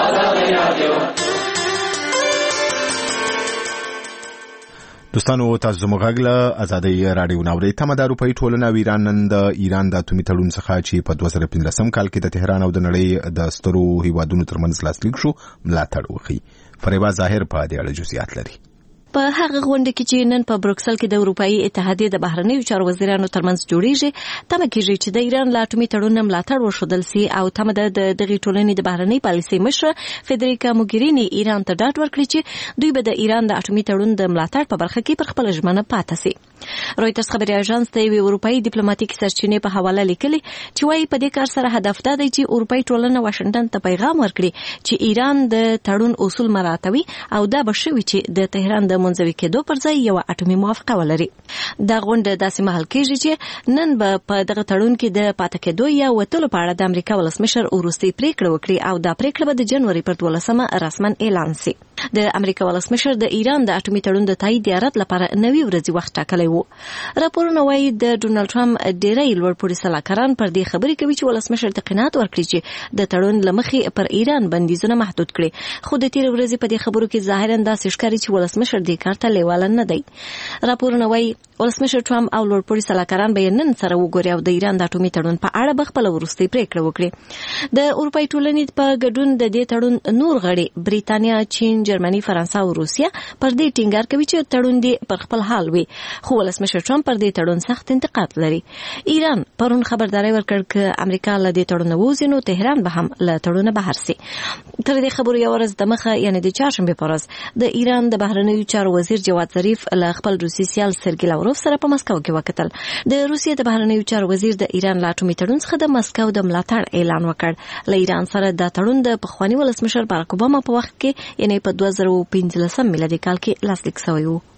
[SPEAKER 2] دوستانو تاسو زموږ غږ له ازادي راډیو ناوړي تمه د اروپאי ټولنه او ایران نن د ایران د اتومي تړون څخه چې په دوه زره پنځلسم کال کې د تهران او د نړۍ د سترو هیوادونو ترمنځ لاسلیک شو ملاتړ وکړي. فریبا ظاهر په دې اړه جزئیات لري.
[SPEAKER 17] په هغه غونډه کې چې نن په بروکسل کې د اروپאי اتحادیې د بهرنیو چارو وزیرانو ترمنځ جوړیږي تمه کېږي چې د ایران له اټومي تړون ملاتړ وښودل سي او تمه د دغې ټولنې د بهرنۍ پالیسۍ مشره فدریکا موګریني ایران ته ډاډ ورکړي چې دوی به د ایران د اټومي تړون د ملاتړ په برخه کې پر خپل ژمنه پاتې سي. رويټرز خبري اژانس ته یو اروپאי ډیپلوماټیک سرچینې په حواله لیکلي چې وايي په دې کار سره هدف دا دی چې اروپאי ټولنه واشنگټن ته پیغام ورکړي چې ایران د تړون اصول مراعاتوي او دا به شوي چې د تهران د منځوي کېدو پر ځای یو اټومي موافقه ولري. دا غونډه داسې مهال کېږي چې نن به په دغه تړون کې د پاتې کېدو یا وتلو په اړه د امریکا ولسمشر وروستۍ پریکړه وکړي او دا پریکړه به د جنوري پر دولسمه رسما اعلان شي. د امریکا ولسمشر د ایران د اټومي تړون د تایید یارت لپاره نوي ورځي وخت ټاکلی وو. راپورونه وایي د ډونالډ ټرمپ ډېری لوړپوړي سلاکاران پر دې خبرې کوي چې ولسمشر ته قناعت ورکړي چې د تړون له مخې پر ایران بندیزونه محدود کړي. خو د تیر ورځې په دې خبرو کې ظاهرا داسې ښکاري چې ولسمشر دې کار ته لیواله نه دی. راپورونه وایي ولسمشر ټرمپ او لوړپوړي سلاکاران به نن سره وګوري او د ایران د اټومي تړون په اړه به خپله وروستۍ پریکړه وکړي. د اروپאי ټولنې په ګډون د دې تړون نور غړي بریتانیا، چین، جرمني، فرانسه او روسیا پر دې ټینګار کوي چې تړون دې پر خپل حال وي. خو ولسمشر ټرمپ پر دې تړون سخت انتقاد لري. ایران پرون خبرداري ورکړ چې امریکا له دې تړون ووځي نو تهران به هم له تړون بهر سي. تر دې خبرو یو ورځ د مخه یعنی د چهارشنبه پر ورځ د ایران د بهرنیو چارو وزیر جواد ظریف له خپل روسي سیال سرګي لاوروف سره په مسکو کې وکتل. د روسیې د بهرنیو چارو وزیر د ایران له اټومي تړون څخه د مسکو د ملاتړ اعلان وکړ. له ایران سره د تړون د پخوانی ولسمشر باراک اوباما په وخت کې یعنی په دوه زره پنځلسم میلادي کال کې لاسلیک شوی و.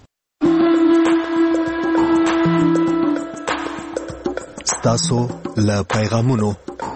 [SPEAKER 9] ستاسو له پیغامونو.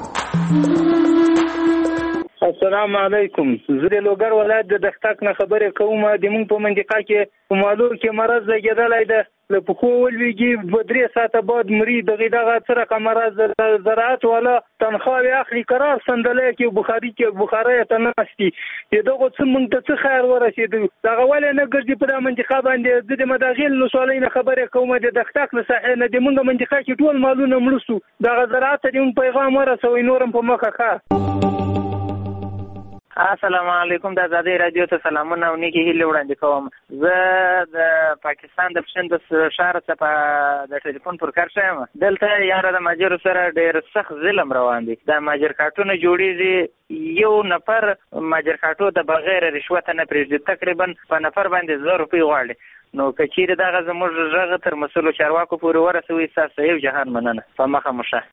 [SPEAKER 21] السلام علیکم. زه د لوګر ولایت د دښتاک نه خبرې کوم. د موږ په منطقه کې په مالو کې مرض زیږېدلی ده. له پښو ولویږي په درې ساعته بعد مري. دغې دغه څه رقم مرض زراعت والا تنخواوې اخلي قرار صندلی کې بخاري کې بخارۍ ته ناستي. د دغو څه موږ ته څه خیر ورسېدو دغه ولې نه ګرځي په دا منطقه باندې. زه د مداغیل ولسوالۍ نه خبرې کوم. د دښتاک له ساحې نه د موږ منطقه کې ټول مالونه مړه سو. دغه زراعت ته د موږ پیغام ورسوئ نور هم په مخه ښه. السلام علیکم. د آزادۍ رادیو ته سلامونه او نیکی هیلې وړاندې کوم. زه د پاکستان د پښتون د شهر څخه د ټلیفون پر کار شوم. دلته یاره د ماجر سره ډېر سخت ظلم روان دي. د ماجر کارتونه جوړیږي، یو نفر ماجر کارتو د بغیر رشوت نه پرېږدي، تقریبا په نفر باندې زر روپۍ غواړي. نو کچیر دغه زموږ غږ تر مسؤلو چارواکو پورې ورسوي، تاسو یو جهان مننه. په مخه مشه.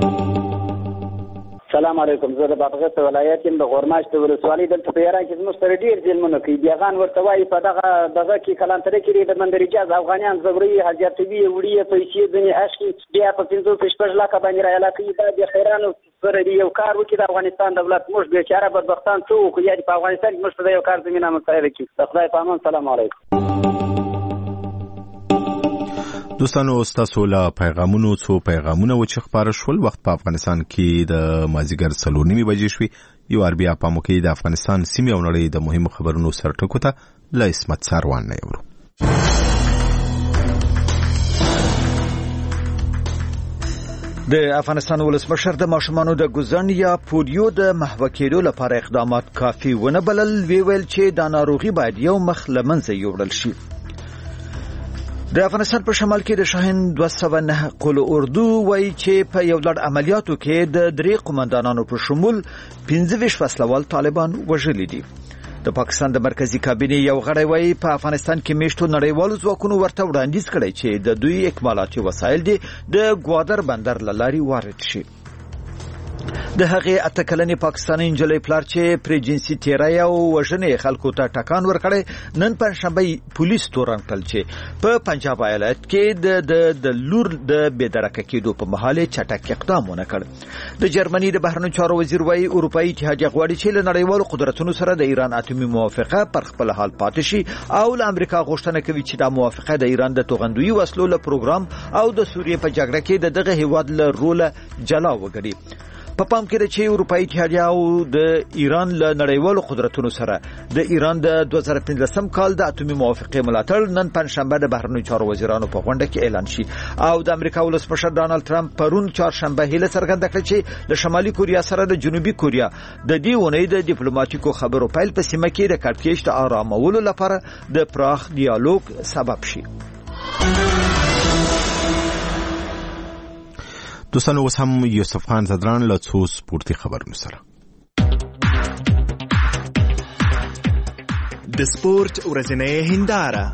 [SPEAKER 1] سلام علیکم. زه د بادغیس ولایت یم، د غورماشت ولسوالۍ. دلته په ایران کې زموږ سره ډېر ظلمونه کوي. بیغان ورته وایي په دغه دغه کې کلانتره کې د مندرجاز افغانیان زبري حاجیاتوي وړي پیسې ځنې اشکي بیا په پنځه شپږ لکه باندې راایله کوي. دا د خیرانو سره یو کار وکړي د افغانستان دولت. موږ بیچاره بدبختان څه وکړو؟ یا په افغانستان کې موږ ته یو کار زمینه مساعده کړي. د خدای په امان. سلام علیکم.
[SPEAKER 2] دوستانو ستاسو له پیغامونو څو پیغامونه و چې خبر شول. وخت په افغانستان کې د مازیګر څلور نیمې بجې شوې. یو اربیا په موقع د افغانستان سیمې او نړۍ د مهمو خبرونو سرټکو ته له اسمت ساروان نه یورو.
[SPEAKER 3] د افغانستان ولسمشر د ماشومانو د ګزن یا پولیو د محو کېدو لپاره اقدامات کافي ونه بلل. وی ویل چې دا ناروغي باید یو مخ له منځه یوړل شي. د افغانستان په شمال کې د شاهین دوه سوه نه قول اردو وایي چې په یو لړ عملیاتو کې د درې قومندانانو په شمول پنځه ویشت وسلوال طالبان وژلي دي. د پاکستان د مرکزی کابینې یو غړی وایي په افغانستان کې میشتو نړیوالو ځواکونو ورته وړاندیز کړی چې د دوی اکمالاتي وسایل دي د ګوادر بندر له لارې وارد شي. د هغې اته کلنې پاکستاني نجلۍ پلار چې پر جنسي تیرای او وژنې خلکو ته ټکان ورکړی، نن پنځشنبه پولیس تورن کړل چې په پنجاب ایالت کې د د لور د بېدرکه کېدو په مهال چټک اقدام ونه کړ. د جرمني د بهرنیو چارو وزیر وایي اروپایي اتحادیه غواړي چې له نړیوالو قدرتونو سره د ایران اتومي موافقه پر خپل حال پاتې شي او له امریکا غوښتنه کوي چې دا موافقه د ایران د توغندوي وسلو له پروګرام او د سوریې په جګړه کې د دغه هیواد له روله جلا وګړي. په پام کې چې اروپایي اتحادیه او د ایران له نړیوالو قدرتونو سره د ایران د دوه زره پنځلسم کال د اتومي موافقې ملاتړ نن پنځشنبه د بهرنیو چارو وزیرانو په غونډه کې اعلان شي. او د امریکا ولسمشر ډانلډ ټرمپ پرون چهارشنبه هیله څرګنده کړه چې د شمالي کوریا سره د جنوبي کوریا د دې اونۍ د ډیپلوماټیکو خبرو پیل په سیمه کې د کړکېچ د آرامولو لپاره د پراخ ډیالوګ سبب شي.
[SPEAKER 2] دوستانو اوس هم یوسف خان زدران له څو سپورتي خبرونو سره.
[SPEAKER 9] د سپورت ورځنۍ هنداره.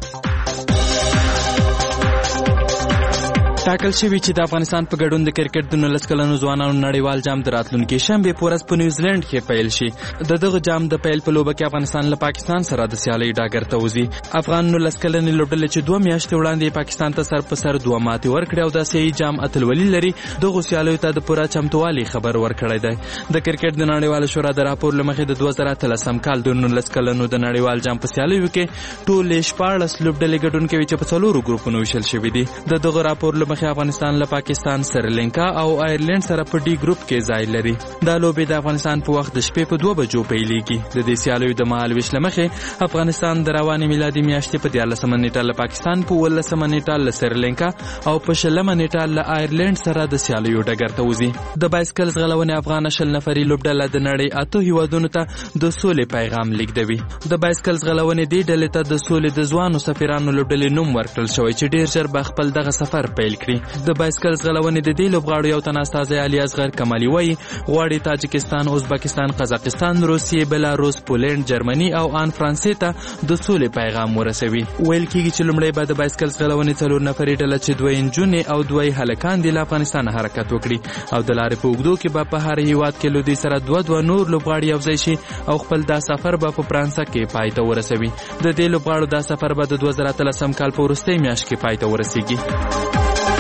[SPEAKER 10] ټاکل شوی چې د افغانستان په ګډون د کرکټ د نولس کلنو ځوانانو نړیوال جام د راتلونکي شنبه په ورځ په نیوزیلند کې پیل شي. د دغه جام د پیل په لوبه کې افغانستان له پاکستان سره د سیالۍ ډاګر ته وځي. افغان نولس کلنې لوبډلې چې دوه میاشتې وړاندې پاکستان ته سر په سر دوه ماتې ورکړې او د اسیایي جام اتلولي لري، دغه سیالیو ته د پوره چمتووالي خبر ورکړی دی. د کرکټ د نړیوال شورا د راپور له مخې د دوه زره اتلسم کال د نولس کلنو د نړیوال جام په سیالیو کې ټولې شپاړس لوبډلې ګډون کوي چې په څلورو ګروپونو ویشل شوي دي. د دغه راپور له مخې افغانستان له پاکستان، سریلانکا او آیرلند سره په ډي ګروپ کې ځای لري. دا لوبې د افغانستان په وخت د شپې په دوه بجو پیلېږي. د دې سیالیو د مهال ویش له مخې افغانستان د روانې میلادي میاشتې په دیارلسمه نیټه له پاکستان، په اوولسمه نیټه له سریلانکا او په شلمه نیټه له آیرلند سره د سیالیو ډګر ته وځي. د بایسکل ځغلونې افغان شل نفري لوبډله د نړۍ اته هیوادونو ته د سولې پیغام لیږدوي. د بایسکل ځغلونې دې ډلې ته د سولې د ځوانو سفیرانو لوبډلې نوم ورکړل شوی چې ډېر ژر به خپل دغه سفر پیل کړي. د بایسکل ځغلونې د دې لوبغاړو یو تن استازی علي اصغر کمالي وایي غواړي تاجکستان، ازبکستان، قزاقستان، روسیې، بلاروس، پولند، جرمني او آن فرانسې ته د سولې پیغام ورسوي. ویل کېږي چې لومړی به د بایسکل ځغلونې څلور نفري ډله چې دوه نجونې او دوه هلکان دي له افغانستان حرکت وکړي او د لارې په اوږدو کې به په هر هیواد کې له دوی سره دوه دوه نور لوبغاړي یوځای شي او خپل دا سفر به په فرانسه کې پای ته ورسوي. د دې لوبغاړو دا سفر به د دوه زره اتلسم کال په وروستۍ میاشت کې پای ته ورسیږي.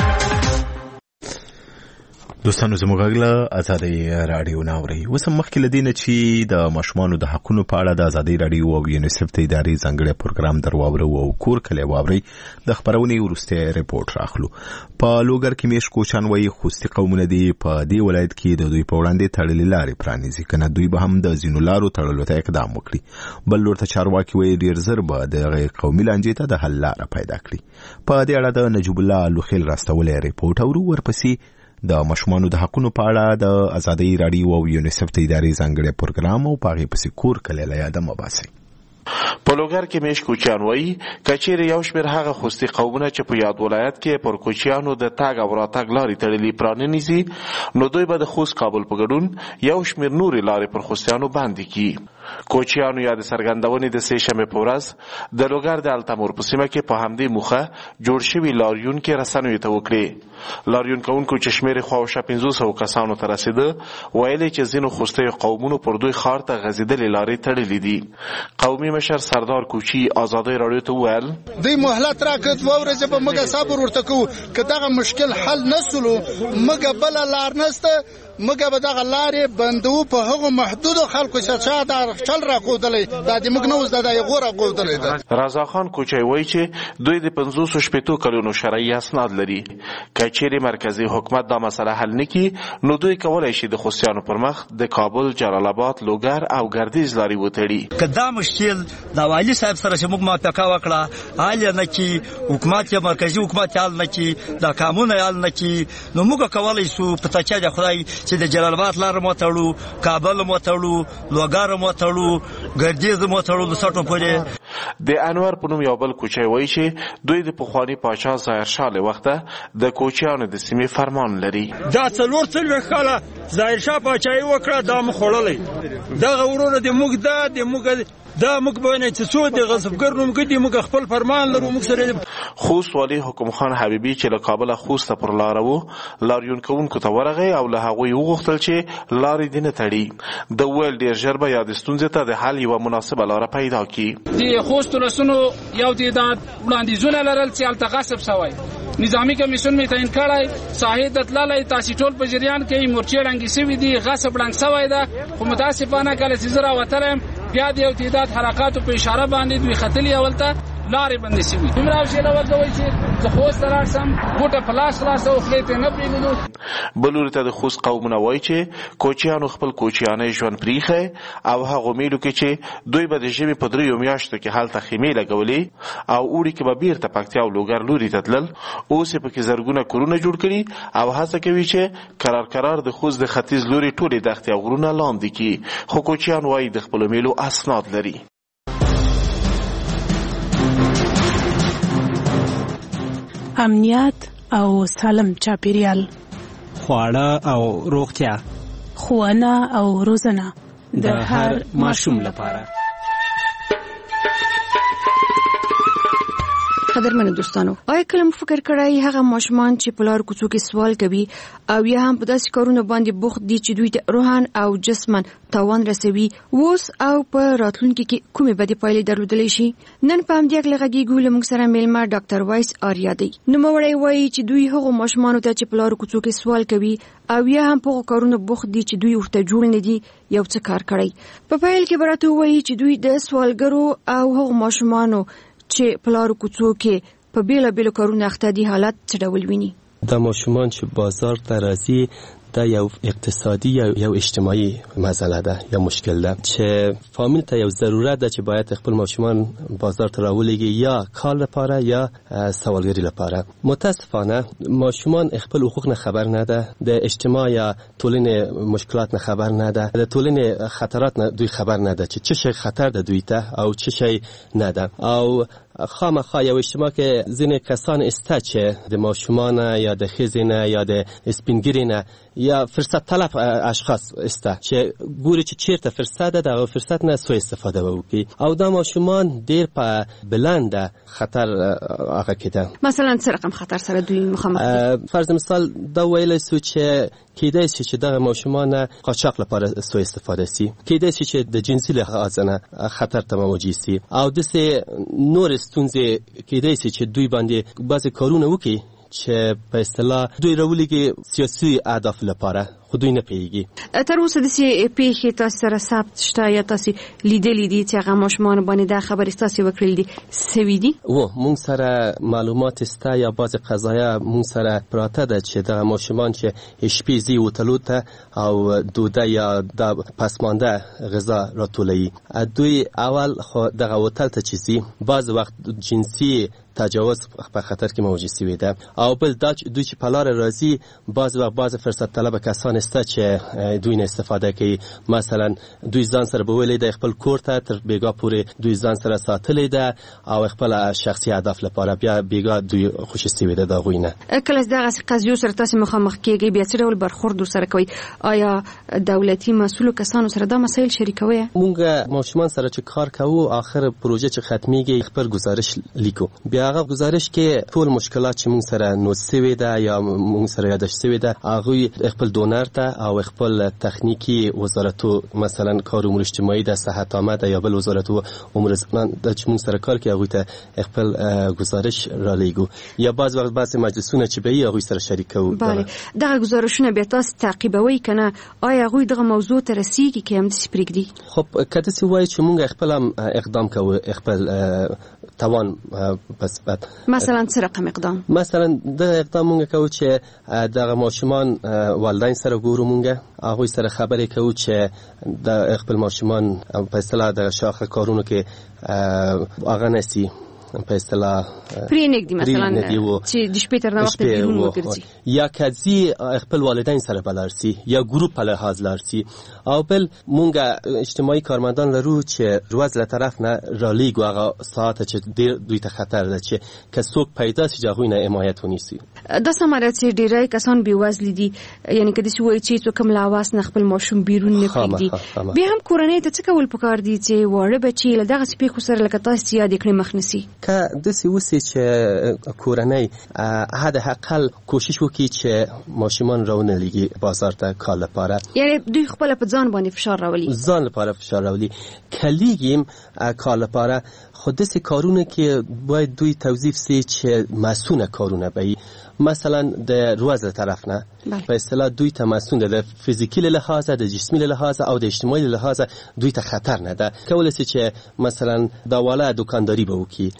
[SPEAKER 2] دوستانو زموږ غږ له ازادۍ راډیو نه اورئ. اوس هم مخکې له دې نه چې د ماشومانو د حقونو په اړه د ازادۍ راډیو او یونیسف د ادارې ځانګړی پروګرام در واورو او کور کلی واورئ، د خپرونې وروستی رپورټ راخلو. په لوګر کې میشت کوچان وایي خوستي قومونه دي په دې ولایت کې د دوی په وړاندې تړلې لارې پرانیزي، که نه دوی به هم د ځینو لارو تړلو ته اقدام وکړي. بل لور ته چارواکي وایي ډېر زر به دغه قومي لانجې ته د حل لاره پیدا کړي. په دې اړه د نجیب الله لوخیل راستولی رپورټ اورو، ورپسې د ماشومانو د حقوقو په اړه د ازادي رادیو او یونیسف ته اداري ځانګړي پروګرام او پاغي پسې کور کله لا یاد مباسي
[SPEAKER 4] په لوګر کې میش کوچیان وایي کچېر یو شمېر هغه خوستي قومونه چې په یاد ولایت کې پر کوچیانو د تاګ او راتګ لارې تړلې پرانیزي نو دوی به د خوست کابل په ګډون یو شمېر نورې لارې پر خوستیانو باندې کړي. کوچیانو یا د څرګندونې د سې شنبې په ورځ د لوګر د التمور په سیمه کې په همدې موخه جوړ شوي لاریون کې رسنیو ته وکړې. لاریون کوونکو چې شمېر یې خواوشا پنځوس سوه کسانو ته رسېده ویلې چې ځینو خوستیو قومونو پر دوی ښار ته غځېدلې لارې تړلې دي. قومي مشر سردار کوچی آزادی رادیو ته وویل
[SPEAKER 22] دوی مهلت راکړ دوه ورځې به موږ صبر ورته کوو که دغه مشکل حل نسلو موږ بله لار نسته موږ به دغه لارې بندو په هغو محدودو خلکو چې چا دا چل راښودلی دا د موږ نه اوس دا د هغو راښودلی ده.
[SPEAKER 4] رضا خان کوچی وایي چې دوی د پنځوسو شپېتو کلونو شرعي اسناد لري. که چیرې مرکزي حکومت دا مسله حل نه کړي نو دوی کولی شي د خوستیانو پر مخ د کابل، جلال آباد، لوګر او ګردیز لارې وتړي.
[SPEAKER 23] که دا مشکل د والي صاحب سره چې موږ موافقه وکړه حل یې نه کړي، حکومت یا مرکزي حکومت حل نه کړي، دا قانون حل نه کړي، نو موږ کولی شو په تکیه د خدای چې د جلال آباد لار مو تړو، کابل مو تړو، لوګر مو تړو، ګردیز مو تړو د سټو پورې.
[SPEAKER 4] د انور په نوم یو بل کوچی وایي چې دوی د پخواني پاچا ظاهرشاه له وخته د کوچیانو د سیمې فرمان لري.
[SPEAKER 23] دا څلور څلوېښت کاله ظاهرشاه پاچاهي وکړه دا مو خوړلی، دغه ورونه د موږ دا د موږ دا موږ باندې چې څو د غصبګر نوم کړي موږ خپل فرمان لرو. موږ سره
[SPEAKER 4] خوست والي حکم خان حبیبي چې له کابل خوست پر لار وو لاریون کوونکو ته ورغی او له هغوی وغوښتل چې لارې دې نه تړي. د ویل ډېر ژر به یا د ستونزې ته د حل یوه مناسبه لاره پیدا کړي.
[SPEAKER 24] د خوست ولسونو یو تعداد وړاندیزونه لرل چې هلته غصب شوی، نظامی کمیسیون می تعیین کړی، ساحې ته تللی، تاسې ټول په جریان کې مورچې ړنګې شوي دي، غصب ړنګ شوی ده. خو متاسفانه کله چې زه راوتلی یم بیا د یو تعداد حرکاتو په اشاره باندې دوی ختلي اولته لارې بندې شوي. دومره حوصله وکوئ چې زه خوست ته لاړ شم ګوټه په لاس خلاصه او خولې ته نه پرېږدو.
[SPEAKER 4] بل لوري ته د خوست قومونه وایي چې کوچیانو خپل کوچیانی ژوند پریښی او هغو میلو کې چې دوی به د ژمي په دریو میاشتو کې هلته خیمې لګولې او اوړي کې به بیرته پکتیا او لوګر لوري ته تلل. اوس یې پکې زرګونه کورونه جوړ کړي او هڅه کوي چې قرار قرار د خوست د ختیځ لوري ټولې دښتې او غرونه لاندې کړي. خو کوچیان وایي د خپلو میلو اسناد لري.
[SPEAKER 25] امنیت او سالم چاپیریال،
[SPEAKER 26] خواړه او روغتیا،
[SPEAKER 25] ښوونه او روزنه
[SPEAKER 26] د هر ماشوم لپاره.
[SPEAKER 27] قدرمنو دوستانو، آیا کله مو فکر کړی هغه ماشومان چې په لار کوڅو کې سوال کوي او یا هم په داسې کارونو باندې بوخت دي چې دوی ته روحاً او جسماً تاوان رسوي، اوس او په راتلونکي کې کومې بدې پایلې درلودلی شي؟ نن په همدې هکله غږیږو له موږ سره میلمه ډاکټر وایس آریا دی. نوموړی وایي چې دوی هغو ماشومانو ته چې په لارو کوڅو کې سوال کوي او یا هم په هغو کارونو بوخت دي چې دوی ورته جوړ نه دي یو څه کار کړی. په پیل کې به راته ووایي چې دوی د سوالګرو او هغو ماشومانو چې په لارو کوڅو کې په بیلا بیلو کارونو اخته دي حالت څه ډول ویني؟
[SPEAKER 26] د ماشومان چې بازار ته راځي دا یو اقتصادي یا یو اجتماعي مسئله ده یا مشکل ده چې فامیل ته یو ضرورت ده چې باید خپل ماشومان بازار ته راولېږي یا کار لپاره یا سوالګری لپاره. متاسفانه ماشومان خپل حقوق نه خبر نه ده، د اجتماع یا ټولنې مشکلات نه خبر نه ده، د ټولنې خطرات نه دوی خبر نه ده چې چه شی خطر ده دوی ته او چه شی نه ده. او خامخا یو اجتماع کې ځینې کسان استه چې د ماشومان یا د ښځې نه یا د سپینګیري نه یا فرصت طلب اشخاص استه چې ګوري چې چیرته فرصت ده دغه فرصت نه سوء استفاده وکړي او دا ماشومان ډیر په بلند خطر هغه کېده.
[SPEAKER 27] مثلا څه رقم خطر سره دوی مخامخ دي؟
[SPEAKER 26] فرض مثال دا ویلی سو چې کېدای شي چې دغه ماشومان قاچاق لپاره سوء استفاده سي، کېدای شي چې د جنسي لحاظ نه خطر ته مواجه سي او داسې نور ستونزې کېدای شي چې دوی باندې بعضې کارونه وکړي چې په اصطلاح دوی راولېږي سیاسي اهداف لپاره خو دوی نه پیږي.
[SPEAKER 27] تر اوسه د سي پیښې تاسو سره ثبت شته یا تاسو لیدلې دي چې هغه ماشومان باندې دا خبرې تاسو وکړل دي سوي دي؟
[SPEAKER 26] و مونږ سره معلومات سته یا بعض قضایا مونږ سره پراته ده چې دغه ماشومان چې شپې زی وتلو ته او دوده یا د پسمانده غذا راتولي دوی اول خو دغه وتل ته چې زی بعض وخت جنسي تجاوز په خطر کې موجود سوی ده او بل دا دوی چې په لار راځي بعض وخت بعض فرصت طلب کسان است چې دوی نه استفاده کوي. مثلا دوی ځان سره بولې د خپل کور ته تر بیګا پورې دوی ځان سره ساتلې ده او خپل شخصي هدف لپاره بیا بیګا دوی خوشی سوی ده دا غوینه.
[SPEAKER 27] کله دغه قضیو سره تاسو مخامخ کیږي بیا څه ډول برخورد سره کوي؟ آیا دولتي مسؤل کسانو سره دا مسایل شریکوي؟
[SPEAKER 26] مونږ ماشومان سره چې کار کوو آخر پروژه چې ختميږي خبر گزارش لیکو بیا هغه گزارش کې ټول مشکلات چې مونږ سره نوټ سوي ده یا مونږ سره یادښت سوي ده هغه خپل دونر ته او خپل تخنیکی وزارتو مثلا کار امور اجتماعي د صحت آمد یا بل وزارتو امور زنان د چې مونږ سره کار کوي هغه ته خپل گزارش را لیکو یا بعض وخت بعض مجلسونه چې به هغه سره شریکو.
[SPEAKER 27] بله دغه گزارشونه به تاسو تعقیبوي کنه آیا هغه دغه موضوع ته رسیږي که هم د سپریګ دي؟
[SPEAKER 26] خب کته سی وای چې مونږ خپل اقدام کوو خپل توان پس بعد
[SPEAKER 27] مثلا څه رقم اقدام؟
[SPEAKER 26] مثلا د اقدام مونږ کوو چې دغه ماشومان والدین سره ګورو مونږ هغه سره خبرې کوو چې د خپل ماشومان په اصطلاح د شاخه کارونو کې هغه نسی په اصطلاح
[SPEAKER 27] پرینګ دی مثلا چې د شپې تر وخت بیرون وګرځي
[SPEAKER 26] یا کځي خپل والدین سره بلارسي یا ګروپ په لحاظ لارسي او بل مونږ اجتماعي کارمندان لرو چې روز له طرف نه رالیګو هغه ساعت چې ډیر دوی ته خطر ده چې کڅوک پیدا شي جوړ نه حمایت ونیسي.
[SPEAKER 27] د سماره چې ډیرای کسان بیوازل دي یعنی کدي چې وایي چې څوک ملاواس نه خپل ماشوم بیرون نه پریږدي به هم کورنۍ ته څه کول پکار دي چې وړه بچي له دغه سپې خو سره لکه تاسو یاد کړئ مخنسي
[SPEAKER 26] که د سی وسی چې کورنۍ حد اقل کوشش وکړي چې ماشومان راونه لګي بازار ته کار لپاره
[SPEAKER 27] یعنی دوی خپل په ځان باندې فشار راولي
[SPEAKER 26] ځان لپاره فشار راولي کلیګیم کار لپاره خود سه کارونه که باید دوی توظیف سي چې مسئول کارونه بي مثلا د روز طرف نه په اصطلاح دوی ته مسئول د فزیکی له لحاظه د جسمی له لحاظه او د اجتماعي له لحاظه دوی ته خطر نه ده کولای سي چې مثلا دا والا دکانداری به وکي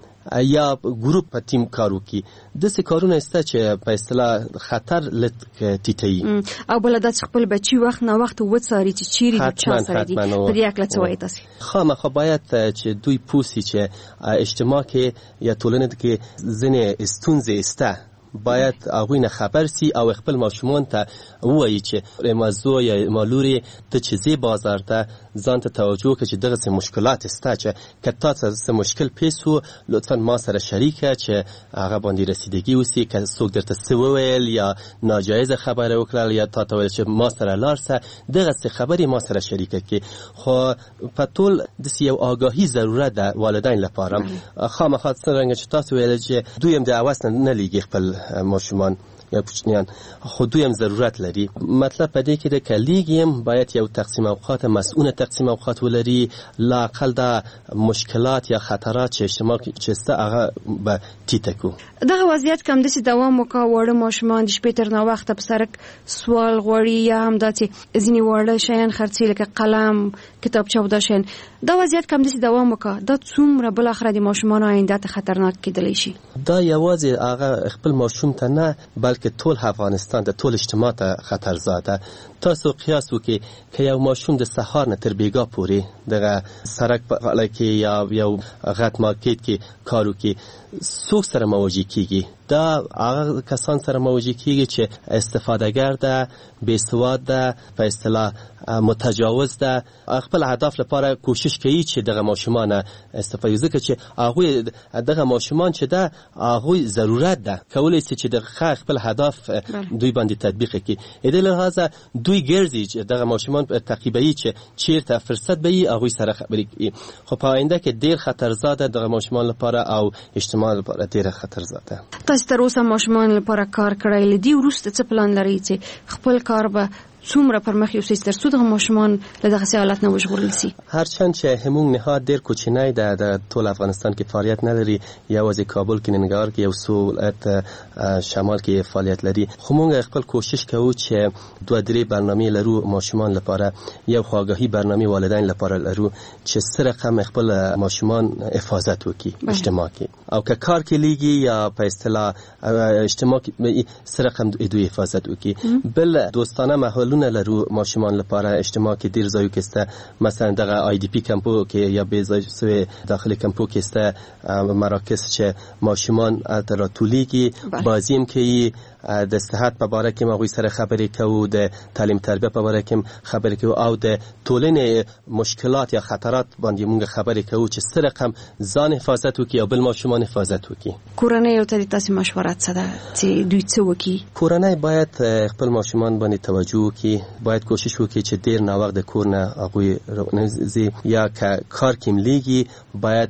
[SPEAKER 26] یا ګروپ په ټیم کارو کې د څه کارونه است چې په اصطلاح خطر لټ تیتي
[SPEAKER 27] او بل د خپل بچي وخت نه وخت وڅاري چې چیرې د چا سره دي په دې اکل څه وایي تاسو
[SPEAKER 26] خامخا باید چې دوی پوسی چې اجتماع کې یا ټولنه کې ځنه استونزه استه باید هغه نه خبر سي او خپل ماشومان ته وایي چې موضوع یا مالوري ته چې زی بازار ته ځان ته توجه کوي چې دغه څه مشکلات استه چې کته څه مشکل پیسو لطفا ما سره شریکه چې هغه باندې رسیدگی وسی که څوک درته سوویل یا ناجایز خبره وکړل یا تا ته ویل چې ما سره لارسه دغه څه خبري ما سره شریکه کی خو په ټول د یو آگاهی ضرورت ده والدین لپاره خامخا څنګه چې تاسو ویل چې دوی هم د اواز نه لګي خپل ماشومان یا کوچنیان خودوی هم ضرورت لري مطلب پدې کې د کلیګیم باید یو تقسیم اوقات مسئول تقسیم اوقات ولري لاقل د مشکلات یا خطرات چې اجتماع چې است هغه به تیتکو
[SPEAKER 27] دغه وضعیت کوم د دوام وکا وړ ماشومان د شپې تر نه وخت په سرک سوال غوړي یا هم داتې ځینی وړ شیان خرڅي لکه قلم کتابچه او داشن دا وضعیت کوم د دوام وکا د څومره بل اخر د ماشومان آینده ته خطرناک کېدلی شي
[SPEAKER 26] دا یوازې هغه خپل ماشوم ته نه بلکې ټول افغانستان د ټول اجتماع ته خطر زاده تاسو قیاس وکړئ که یو ماشوم د سهار نه تر بیګا پورې دغه سرک په لکه یا یو غټ مارکیټ کې کار وکړي څوک سره مواجه کیږي دا هغه کسان سره مواجه کیږي چې استفادهګر ده بې سواد ده په اصطلاح متجاوز ده خپل هدف لپاره کوشش کوي چې دغه ماشومان استفاده وکړي چې هغه دغه ماشومان چې ده هغه ضرورت ده کولای شي چې دغه خپل هدف دوی باندې تطبیق کړي اې د لحاظه دوی ګرځي چې دغه ماشومان تعقیبوي چې چیرته فرصت به یې هغه سره خبرې کوي خو په آینده کې ډیر خطر زاده دغه ماشومان لپاره او اجتماع لپاره ډیر خطر زاده
[SPEAKER 27] تاسو تر اوسه ماشومان لپاره کار کړی لدی ورسته څه پلان لري چې خپل کار به څومره پرمخ یوسي تر څو د ماشومان له دغه حالت نه وژغورل شي؟
[SPEAKER 26] هرچند چې همون نهاد ډیر کوچنی ده د ټول افغانستان کې فعالیت نداري، یوازې کابل کې ننګرهار کې یو څو ولایت شمال کې فعالیت لري، خو موږ خپل کوشش کوو چې دوه درې برنامه لرو ماشومان لپاره، یو خواږهي برنامه والدین لپاره لرو چې سره رقم خپل ماشومان حفاظت وکړي اجتماع کې، او که کار کې لیږي یا په اصطلاح اجتماع کې سره رقم دوی حفاظت وکړي. بل دوستانه ماحولونه لرو ماشومان لپاره اجتماع کې ډیر ځایو کې است، مثلا دغه آی دی پی کمپو کې یا به ځای داخل کمپو کې است مراکز چې ماشومان تر تولیږي بازیم کې د صحت په اړه کې موږ سره خبرې کوو، د تعلیم تربیه په اړه کې خبرې کوو، او د ټولنې مشکلات یا خطرات باندې موږ خبرې کوو چې سره رقم ځان حفاظت وکړي او بل ماشومان حفاظت وکړي.
[SPEAKER 27] کورنۍ او تاسو مشورت څه ده چې دوی څه وکړي؟
[SPEAKER 26] کورنۍ باید خپل ماشومان باندې توجه وکړي، باید کوشش وکړي چې ډیر نه وخت د کور نه هغوی راونځي، یا که کار کې مليږي باید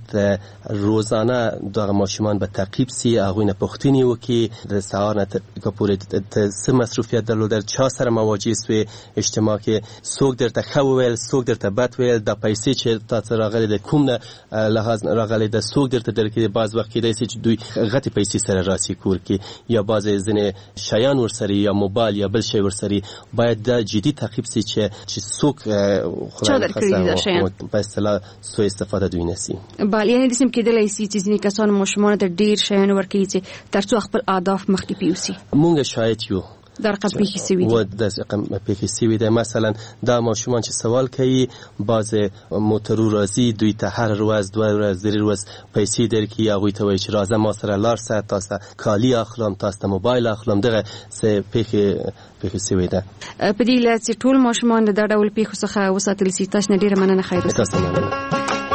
[SPEAKER 26] روزانه دغه ماشومان به تعقیب سي، هغوی نه پوښتنې وکړي د سهار نه که پورې د څه مصروفیت درلودل، چا سره مواجه سوې اجتماع کې، څوک درته ښه وویل څوک درته بد ویل، د پیسې چې تاسو راغلي د کوم نه لحاظ راغلي د څوک درته درکړي. بعض وخت کېدای شي چې دوی غټې پیسې سره راسي کور کې، یا بعضې ځینې شیان ورسره یا موبایل یا بل شی ورسره، باید دا جدي تعقیب سي چې چې څوک خدای نخواسته په اصطلاح سوء استفاده دوی نسي.
[SPEAKER 27] بله، یعنې داسې هم کېدلی شي چې ځینې کسان ماشومانو ته ډېر شیان ورکوي چې تر څو خپل اهداف مخکې پیوسي.
[SPEAKER 26] مونږ شاید یو
[SPEAKER 27] در رقم پیښې سوي دي
[SPEAKER 26] و د رقم پیښې سوي دي. مثلا دا ماشومان چې سوال کوي، بعض موټرو راځي دوی ته هر ورځ دوه ورځ درې ورځ پیسې درکړي، هغوی ته وایي چې راځه ما سره لاړ شه، تاسو کالي اخلم، تاسو ته موبایل اخلم. دغه څه پیښې پیښې سوي ده.
[SPEAKER 27] په دې لاره چې ټول ماشومان د دا ډول پیښو څخه وساتل شي. تاسو نه ډېره مننه. خیر
[SPEAKER 26] تاسو مننه.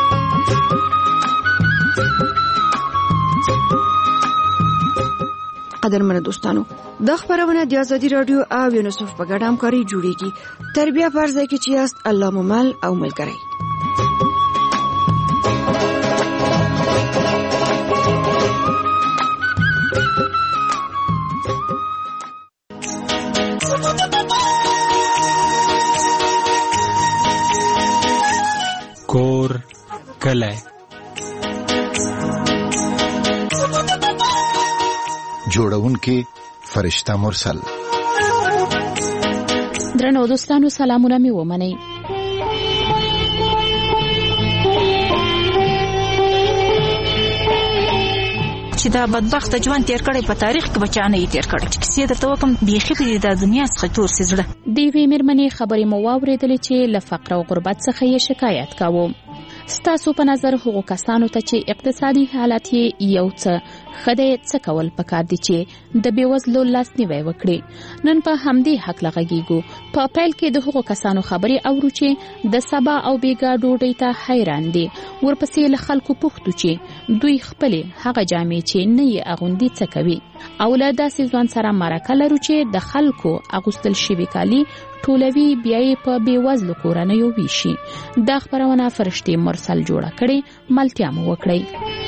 [SPEAKER 27] قدرمنو دوستانو، دا خبرونه د ازادي رادیو او یونیسف په ګډه همکاري جوړیږي. تربیه فرض کې چې است الله ممل او ملګری.
[SPEAKER 13] کور کله
[SPEAKER 5] جوړونکې فرشته مرسل.
[SPEAKER 6] درنو دوستانو سلامونه مې ومنئ.
[SPEAKER 7] چې دا بدبخت ژوند تیر کړی په تاریخ کې بچانه یې تیر کړی، چې کیسې درته وکم بیخي په د دنیا څخه تور سي زړه.
[SPEAKER 6] د یوې مېرمنې خبرې مو واورېدلې چې له فقر او غربت څخه یې شکایت کاوه. ستاسو په نظر هغو کسانو ته چې اقتصادي حالت یې یو څه ښه دی، څه کول پکار دي چې د بېوزلو لاسنیوی وکړي؟ نن په همدې هکله غږیږو. په پیل کې د هغو کسانو خبرې اورو چې د سبا او بېګا ډوډۍ ته حیران دي، ورپسې له خلکو پوښتو چې دوی خپلې هغه جامې چې نه یې اغوندي څه کوي، او له داسې ځوان سره مرکه لرو چې د خلکو اغوستل شوي کالي ټولوي بیا یې په بېوزلو کورنیو ویشي. دا خبرونه فرشتې مرسل جوړه کړې، ملتیا مو وکړئ.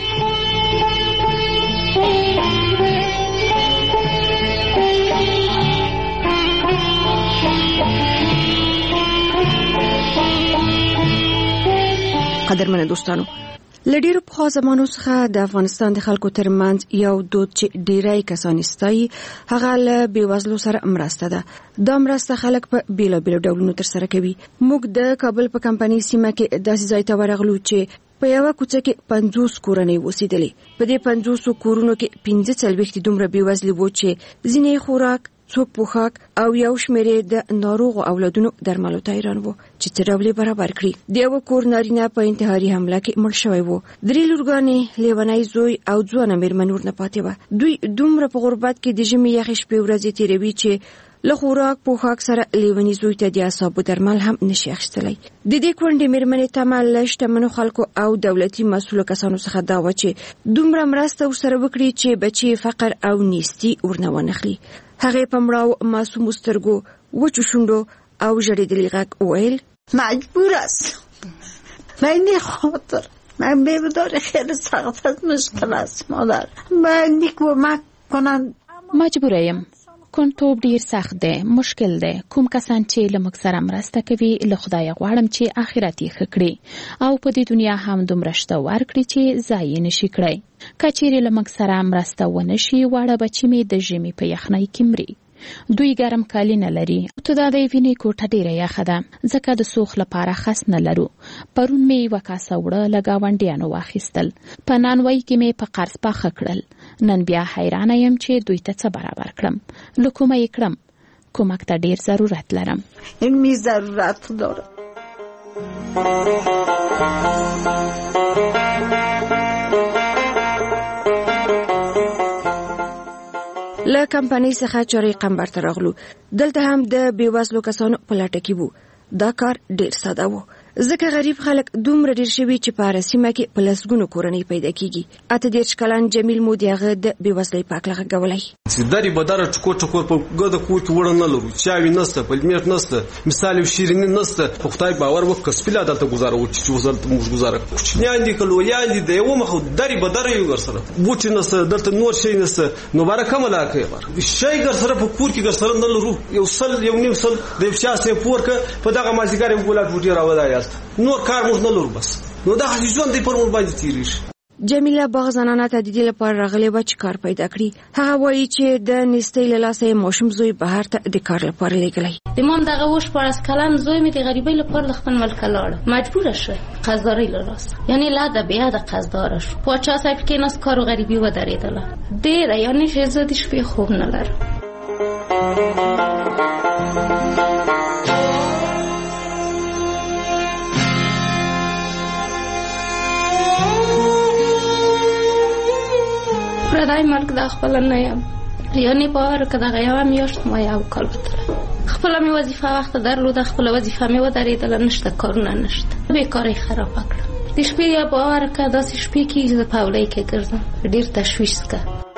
[SPEAKER 27] قدرمنو دوستانو، لډیرو په زمانو څخه د افغانستان د خلکو ترمنځ یو دود چې ډیری کسان استایي، هغه له بېوزلو سره مرسته ده. دا مرسته خلک په بیلابیلو ډولونو ترسره کوي. موږ د کابل په کمپنۍ سیمه کې داسې ځای ته ورغلو چې په یوه کوڅه کې پنځوس کورنۍ اوسېدلې. په دې پنځوسو کورونو کې پنځه څلوېښت دومره بېوزلي وو چې ځینې خوراک، څوک پوښاک او یو شمېرې د ناروغو اولادونو درملو ته حیران وو چې څه ډول یې برابر کړي. د یوه کور نارینه په انتحاري حمله کې مړ شوی وو. درې لورګانې، لیونی زوی او ځوانه مېرمن ورنه پاتې وه. دوی دومره په غربت کې د ژمي یخې شپې ورځې تېروي چې له خوراک پوښاک سره لیونی زوی ته د اعصابو درمل هم نشي اخیستلی. د دې کونډې مېرمنې تمه له شتمنو خلکو او دولتي مسؤلو کسانو څخه دا وه چې دومره مرسته ورسره وکړي چې بچي فقر او نیستي ورنه ونخلي. هغې په مړاو معصومو سترګو، وچو شونډو او ژړېدلي غږ وویل:
[SPEAKER 8] مجبور است به این خاطر من بهداری خیلی سخت از مشکل است مادر، باید کمک کنند.
[SPEAKER 6] مجبوره یم کونټوب ډیر سخت دی، مشکل دی. کوم کسان چې له موږ سره مرسته کوي له خدایه غواړم چې آخرت یې ښه کړي او په دې دنیا هم دومره شته ورکړي چې ضایع یې نشي کړی. که چیرې له موږ سره مرسته ونه شي واړه بچي مې د ژمي په یخنۍ کې مري. دوی ګرم کالي نه لري. ته دا د وینې کوټه ډیره یخه ده ځکه د سوخ لپاره خس نه لرو. پرون مې یوه کاسه اوړه له ګاونډیانو واخیستل. په نانوای کې مې په قرض پاخه کړل. نن بیا حیرانه یم چې دوی ته څه برابر کړم. له کومه یې کړم؟ کومک ته ډیر ضرورت لرم.
[SPEAKER 8] این می ضرورت داره.
[SPEAKER 27] له کمپنۍ څخه چارې قمبر ته راغلو. دلته هم د بېوزلو کسانو په لټه کې وو. دا کار ډیر ساده وو ځکه غریب خلک دومره ډیر شوي چې په هره سیمه کې په لسګونو کورنۍ پیدا کیږي. اته دېرش کلن جمیل مو د هغه د بېوزلۍ په هکله غږولی.
[SPEAKER 11] داري بداره ټکور ټکور په ګوده کور کې وړه نه لرو، چاوي نسته، پلمېټ نسته، مثال یو شیریني نسته. په خدای باور وکړه کسبیله دلته ګزاره وکړي چې وزارت موږ ګزاره کوچنیان دي که لویان دي د یوه مخه داري بداره یو ګرسره بوټي نسته، دلته نور شی نسته. نو باره کومه لاره کوي شی ګرسره په کور کې ګرسره نه لرو. یو سل یو نیم سل د یو چا سې پور که په دغه مازدیګر یو ګلات بوټي راودایاست نور کار موږ نه لرو. بس نو دا هغه ژوند دی پر موږ باندې تیریږي.
[SPEAKER 27] جمیله باغ زنانه ته د دې لپاره راغلې وه چې کار پیدا کړي. هغه وایي چې د نیستۍ له لاسه یې ماشوم زوی بهر ته د کار لپاره لیږلی.
[SPEAKER 12] د مام دغه اوه شپاړس کلن زوی مې د غریبۍ لپاره له خپل ملکه لاړه، مجبوره شوه قرضدارۍ له لاسه، یعنې له ده بې حده قرضداره شو. پاچا صاحب کېناست کار و غریبي ودرېدله ډېره، یعنې چې زه د شپې خوب نه لرم. پردی ملک دا خپله نه یم، یعنې باور که دغه یوه میاشت ما یو کال وتله. خپله مې وظیفه وخته درلوده، خپله وظیفه مې ودرېدله، نشته کارونه نشته، بېکارۍ خرابه کړه. د شپې یا باور که داسې شپې کې زه په اولۍ کې ګرځم ډېر تشویش که.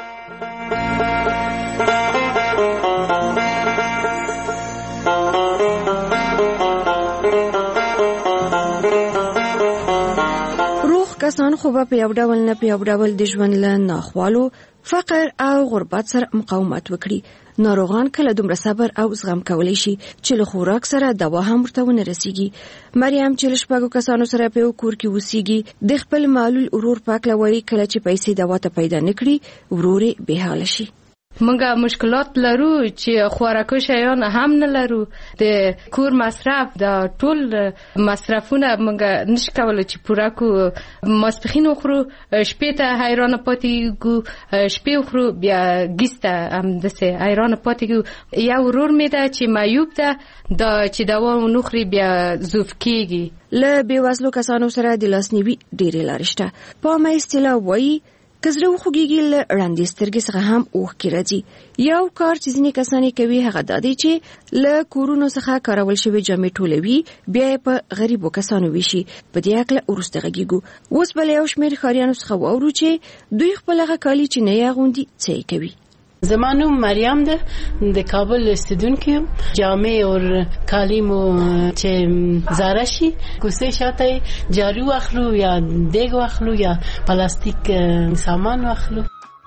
[SPEAKER 27] کسان خو به په یو ډول نه په یو ډول د ژوند له ناخوالو، فقر او غربت سره مقاومت وکړي. ناروغان کله دومره صبر او زغم کولی شي چې له خوراک سره دوا هم ورته ونه رسیږي. مریم چې له شپږو کسانو سره په یو کور کې اوسیږي د خپل معلول ورور په هکله وایي کله چې پیسې دوا ته پیدا نه کړي ورور یې بېحاله شي.
[SPEAKER 14] موږ مشکلات لرو چې خوراکو شیان هم نه لرو، د کور مصرف د ټول مصرفونه موږ نشو کولی چې پوره کو. ماسپښین وخورو شپې ته حیرانه پاتې کېږو، شپې وخورو بیا ګیس ته همداسې حیرانه پاتې کېږو. یو ورور مې ده چې معیوب ده، دا چې دوا ونه خوري بیا ضعف کېږي.
[SPEAKER 27] له بېوزلو کسانو سره د لاسنیوي ډېرې لارې شته. پامه اصطلاح وایي که زړه وخوږېږي له ړندې سترګې څخه هم اوښکې راځي. یو کار چې ځینې کسان یې کوي هغه دا دی چې له کورونو څخه کارول شوې جامې ټولوي بیا یې په غریبو کسانو ویشي. په دې هکله وروسته غږېږو. اوس به له یو شمېر ښاریانو څخه واورو چې دوی خپل هغه کالي چې نه یې اغوندي څه یې کوي.
[SPEAKER 15] زما نوم مریم ده، د کابل استودونکو یم. جامې او کالي مو چې زاره شي کوڅې شاته جارو واخلو یا دیګ واخلو یا پلاستیک سامان واخلو.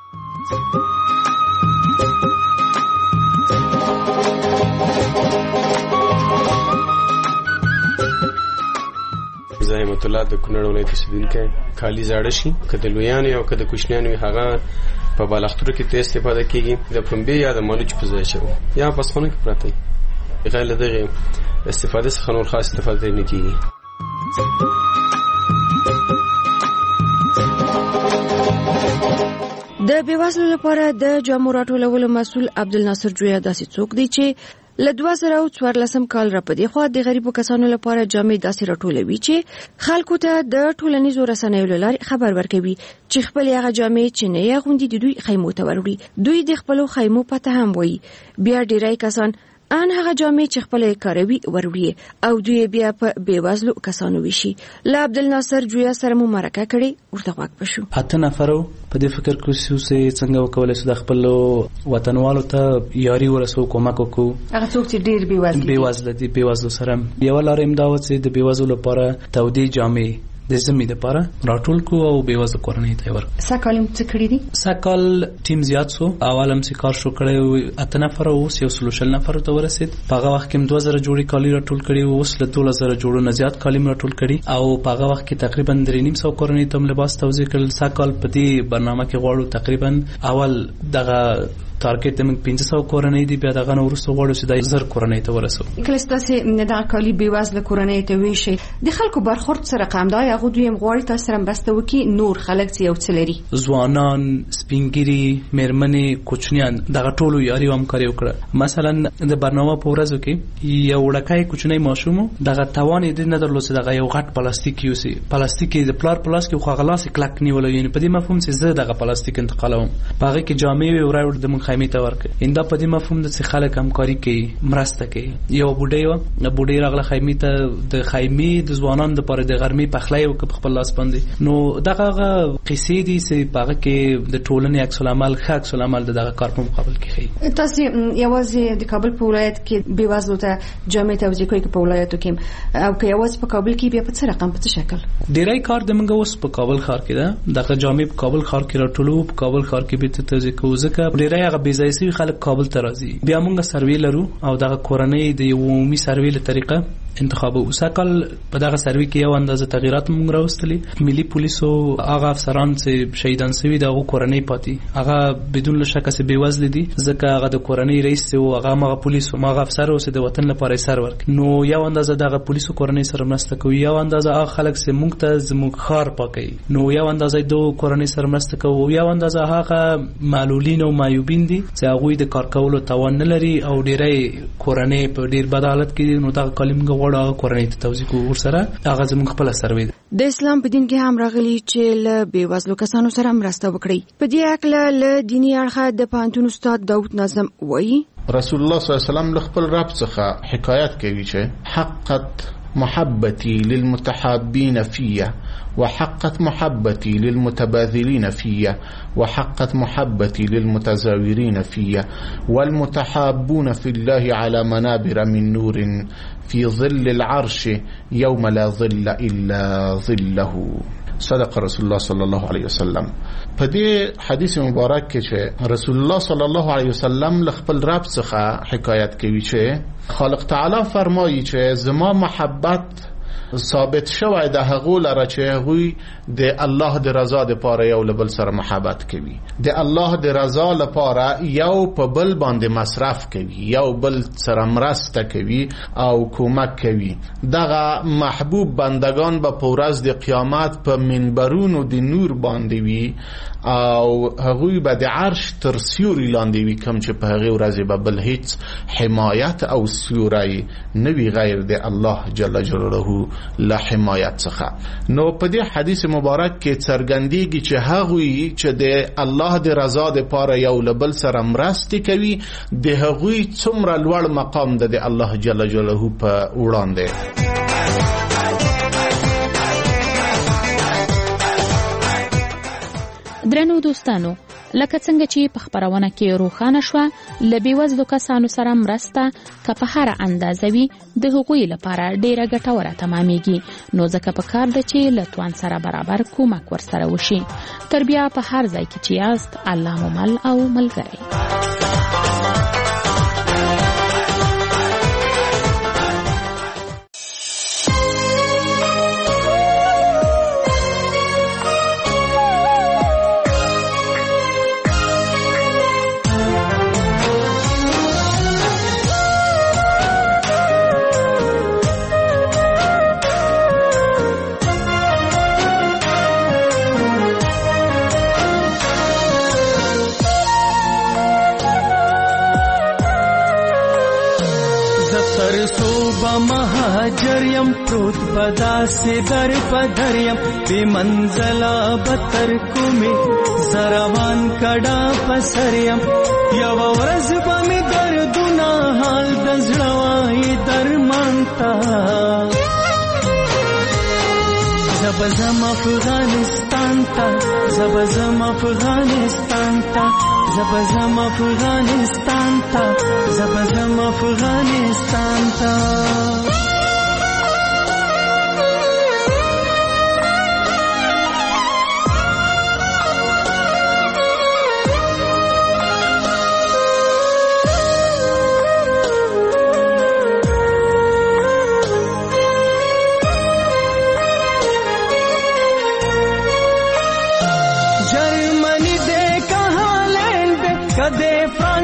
[SPEAKER 16] زایمت الله د کونړ ولایت اوسیدونکی. کالي زاړه شي که د لویانو او که د کوچنیانو هغه په بالښتونو کې ته استفاده کیږي، د پنبې یا د مالوچ په ځای شو یا په خونه کې پراته غیر له دغه استفاده څخه نور خاص استفاده نه کیږي.
[SPEAKER 27] د بېوزلو لپاره د جامو راټولولو مسؤل عبدالناصر جویا داسې څوک دی چې له دوه زره څوارلسم کال را پدې خوا د غریبو کسانو لپاره جامې داسې راټولوي چې خلکو ته د ټولنیزو رسنیو له لارې خبر ورکوي چې خپل هغه جامې چې نه یې اغوندي د دوی خیمو ته وروړي. دوی د خپلو خیمو پته هم وایي. بیا ډیری کسان ان هغه جامې چې خپل کاروي وروړي او دوی بیا په بېوزلو کسانو ویشي. له عبدالناصر جویا سره مو مرکه کړې، ورته غوږ پشو.
[SPEAKER 18] اته نفرو په دې فکر کې چې څنګه وکولای شو د خپل وطنوالو ته یاري ورسو، کومک وکړو.
[SPEAKER 27] هغه څوک چې ډیر بېوزل
[SPEAKER 18] بېوزل دي، بېوزلو سره یو لار امدا و چې د بېوزلو لپاره تودې جامې د زمي لپاره راټول کو او بېوزله کورنۍ ته ورکړو.
[SPEAKER 27] ساکال څه کړی دي؟
[SPEAKER 18] ساکال ټیم زیات سو، اولم سي کار شو کړی اته نفر او یو سلوشل نفر ته ورسید. په هغه وخت کې دوه زره جوړې کالی راټول کړي او اوس له دوه زره جوړو نه زیات کالی راټول کړي او په هغه وخت کې تقریبا درې نیم سو کورنۍ ته لباس توزیع کړل. ساکال په دې برنامه کې غواړو تقریبا اول دغه ټارګټ موږ پنځه سوه کورنۍ دی، بیا دغه نه وروسته غواړو چې د زر کورنۍ ته ورسو.
[SPEAKER 27] کله ستاسې دغه کالي بېوزله کورنۍ ته ویشي د خلکو برخورد څه رقم دی؟ هغوی دویم غواړي تاسو سره مرسته وکړي، نور خلک چې یو څه لري،
[SPEAKER 18] ځوانان، سپینګیري، میرمنې، کوچنیان، دغه ټولو یاري او همکاري وکړه. مثلا د برنامه په ورځو کې یو وړکی کوچنی ماشوم دغه توان یې نه درلود چې دغه یو غټ پلاستیک یوسي. پلاستیک د پلار په لاس کې خو هغه لاس یې کلک نیولی، یعنې په دې مفهوم چې زه دغه پلاستیک انتقالوم. په هغې کې جامې وې وراوړ د خیمې ته ورکړي. اندا په دې مفهوم د چې خلک همکاري کوي، مرسته کوي. یو بوډۍ وه، بوډۍ راغله خیمې ته، د خیمې د ځوانانو دپاره د غرمې پخلی وکړه په خپل لاس باندې. نو دغه هغه قصې دي چې په هغه کې د ټولنې عکس العمل ښه عکس العمل د دغه کار په مقابل کې ښیي.
[SPEAKER 27] تاسې یوازې د کابل په ولایت کې بېوزلو ته جامې توزیع کوئ که په ولایتو کې، او که یوازې په کابل کې بیا په څه رقم، په څه شکل؟
[SPEAKER 18] ډېری کار د موږ اوس په کابل ښار کې ده. دغه جامې په کابل ښار کې راټولو، په کابل ښار کې بیرته توزیع کوو، ځکه ډېری هغه بې ځایه شوي خلک کابل ته راځي. بیا موږ سروې لرو او دغه کورنۍ د یو عمومي سروې له طریقه انتخابو. ساکال په دغه سروې کې یو اندازه تغیرات موږ راوستلي. ملي پولیسو هغه افسران چې شهیدان شوي د هغو کورنۍ پاتې، هغه بدون له شکه چې بېوزله دي، ځکه هغه د کورنۍ رئیس چې و هغه هماغه پولیس و، هماغه افسر و چې د وطن لپاره یې سر ورکړي. نو یو اندازه دغه پولیسو کورنۍ سره مرسته کوي، یو اندازه هغه خلک چې موږ ته زموږ ښار پاکوي، نو یو اندازه دو کورنۍ سره مرسته کوو، یو اندازه هغه معلولین او معیوبین دي چې هغوی د کار کولو توان نه لري او ډېری کورنۍ په ډېر بد حالت کې دي. نو دغه کالي موږ غواړو هغه کورنۍ ته توزیع کوو. ورسره هغه زموږ خپله سروې ده.
[SPEAKER 27] د اسلام په دین کې هم راغلي چې له بېوزلو کسانو سره مرسته وکړئ. په دې هکله له دیني اړخه د پوهنتون استاد داود ناظم وایي
[SPEAKER 1] رسول الله صلی الله علیه وسلم له خپل رب څخه حکایت کوي چې حقت محبتي للمتحابين فيه وحقت محبتي للمتباذلين فيه وحقت محبتي للمتزاورين فيه والمتحابون في الله على منابر من نور في ظل العرش يوم لا ظل إلا ظله. صدق رسول الله صلی الله علیه وسلم. په دې حدیث مبارک کې چې رسول الله صلی الله علیه وسلم له خپل رب څخه حکایت کوي چې خالق تعالی فرمایي چې زما محبت ثابت شوی د هغو لره چې هغوی د الله د رضا دپاره یو له بل سره محبت کوي، د الله د رضا لپاره یو په بل باندې مصرف کوي، یو بل سره مرسته کوي او کومک کوي. دغه محبوب بندگان به په ورځ د قیامت په منبرونو د نور باندې وي او هغوی به د عرش تر سیوري لاندې وي، کوم چې په هغې ورځې به بل هیڅ حمایت او سیوری نه وي غیر د الله جل جلاله له حمایت څخه. نو په دې حدیث مبارک کې څرګندېږي چې هغوی چې د الله د رضا دپاره یو له بل سره مرستې کوي، د هغوی څومره لوړ مقام ده د الله جل جلاله په وړاندې.
[SPEAKER 6] درنو دوستانو، لکه څنګه چې په خبرونه کې روښانه شوه، له بېوزلو کسانو سره مرسته که په هره اندازه وي د هغوی لپاره ډېره ګټوره تمامیږي، نو ځکه پکار ده چې له توان سره برابر کومک ورسره وشي. تر بیا په هر ځای کې چې یاست، الله مو مل او ملګری.
[SPEAKER 3] مهاجریم پروت پدا سے در پدریم بی منزلا بتر کومی زروان کڑا پسریم یو ورځ به می دردونه حال د زړوای درمانتا زبزم افغانستان تا زبزم افغانستان تا زبزم افغانستان تا زبزم افغانستان تا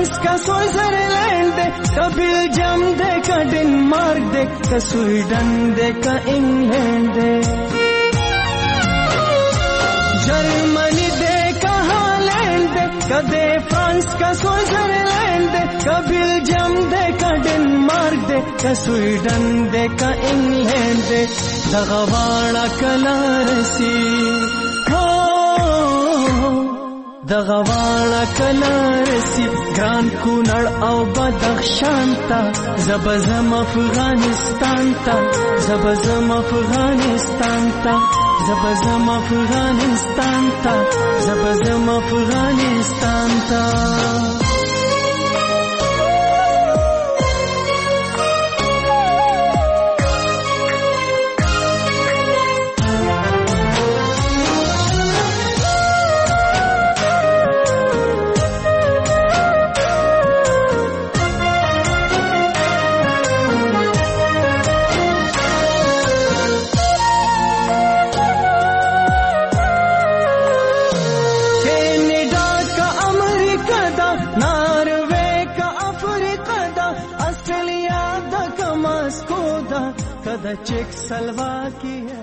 [SPEAKER 3] France का Switzerland दे का Belgium दे का डेनमार्क दे का स्वीडन दे का इंग्लैंड दे जर्मनी दे का हॉलैंड दे का दे फ्रांस का स्विट्जरलैंड दे का बेल्जियम दे का डेनमार्क दे का स्वीडन दे का इंग्लैंड दे दगवाड़ा कलारसी दगवाड़ा कलारसी ग्रान कूनड़ او بدخشان تا زبزم افغانستان تا زبزم افغانستان تا زبزم افغانستان تا زبزم افغانستان تا चेक सलवा की है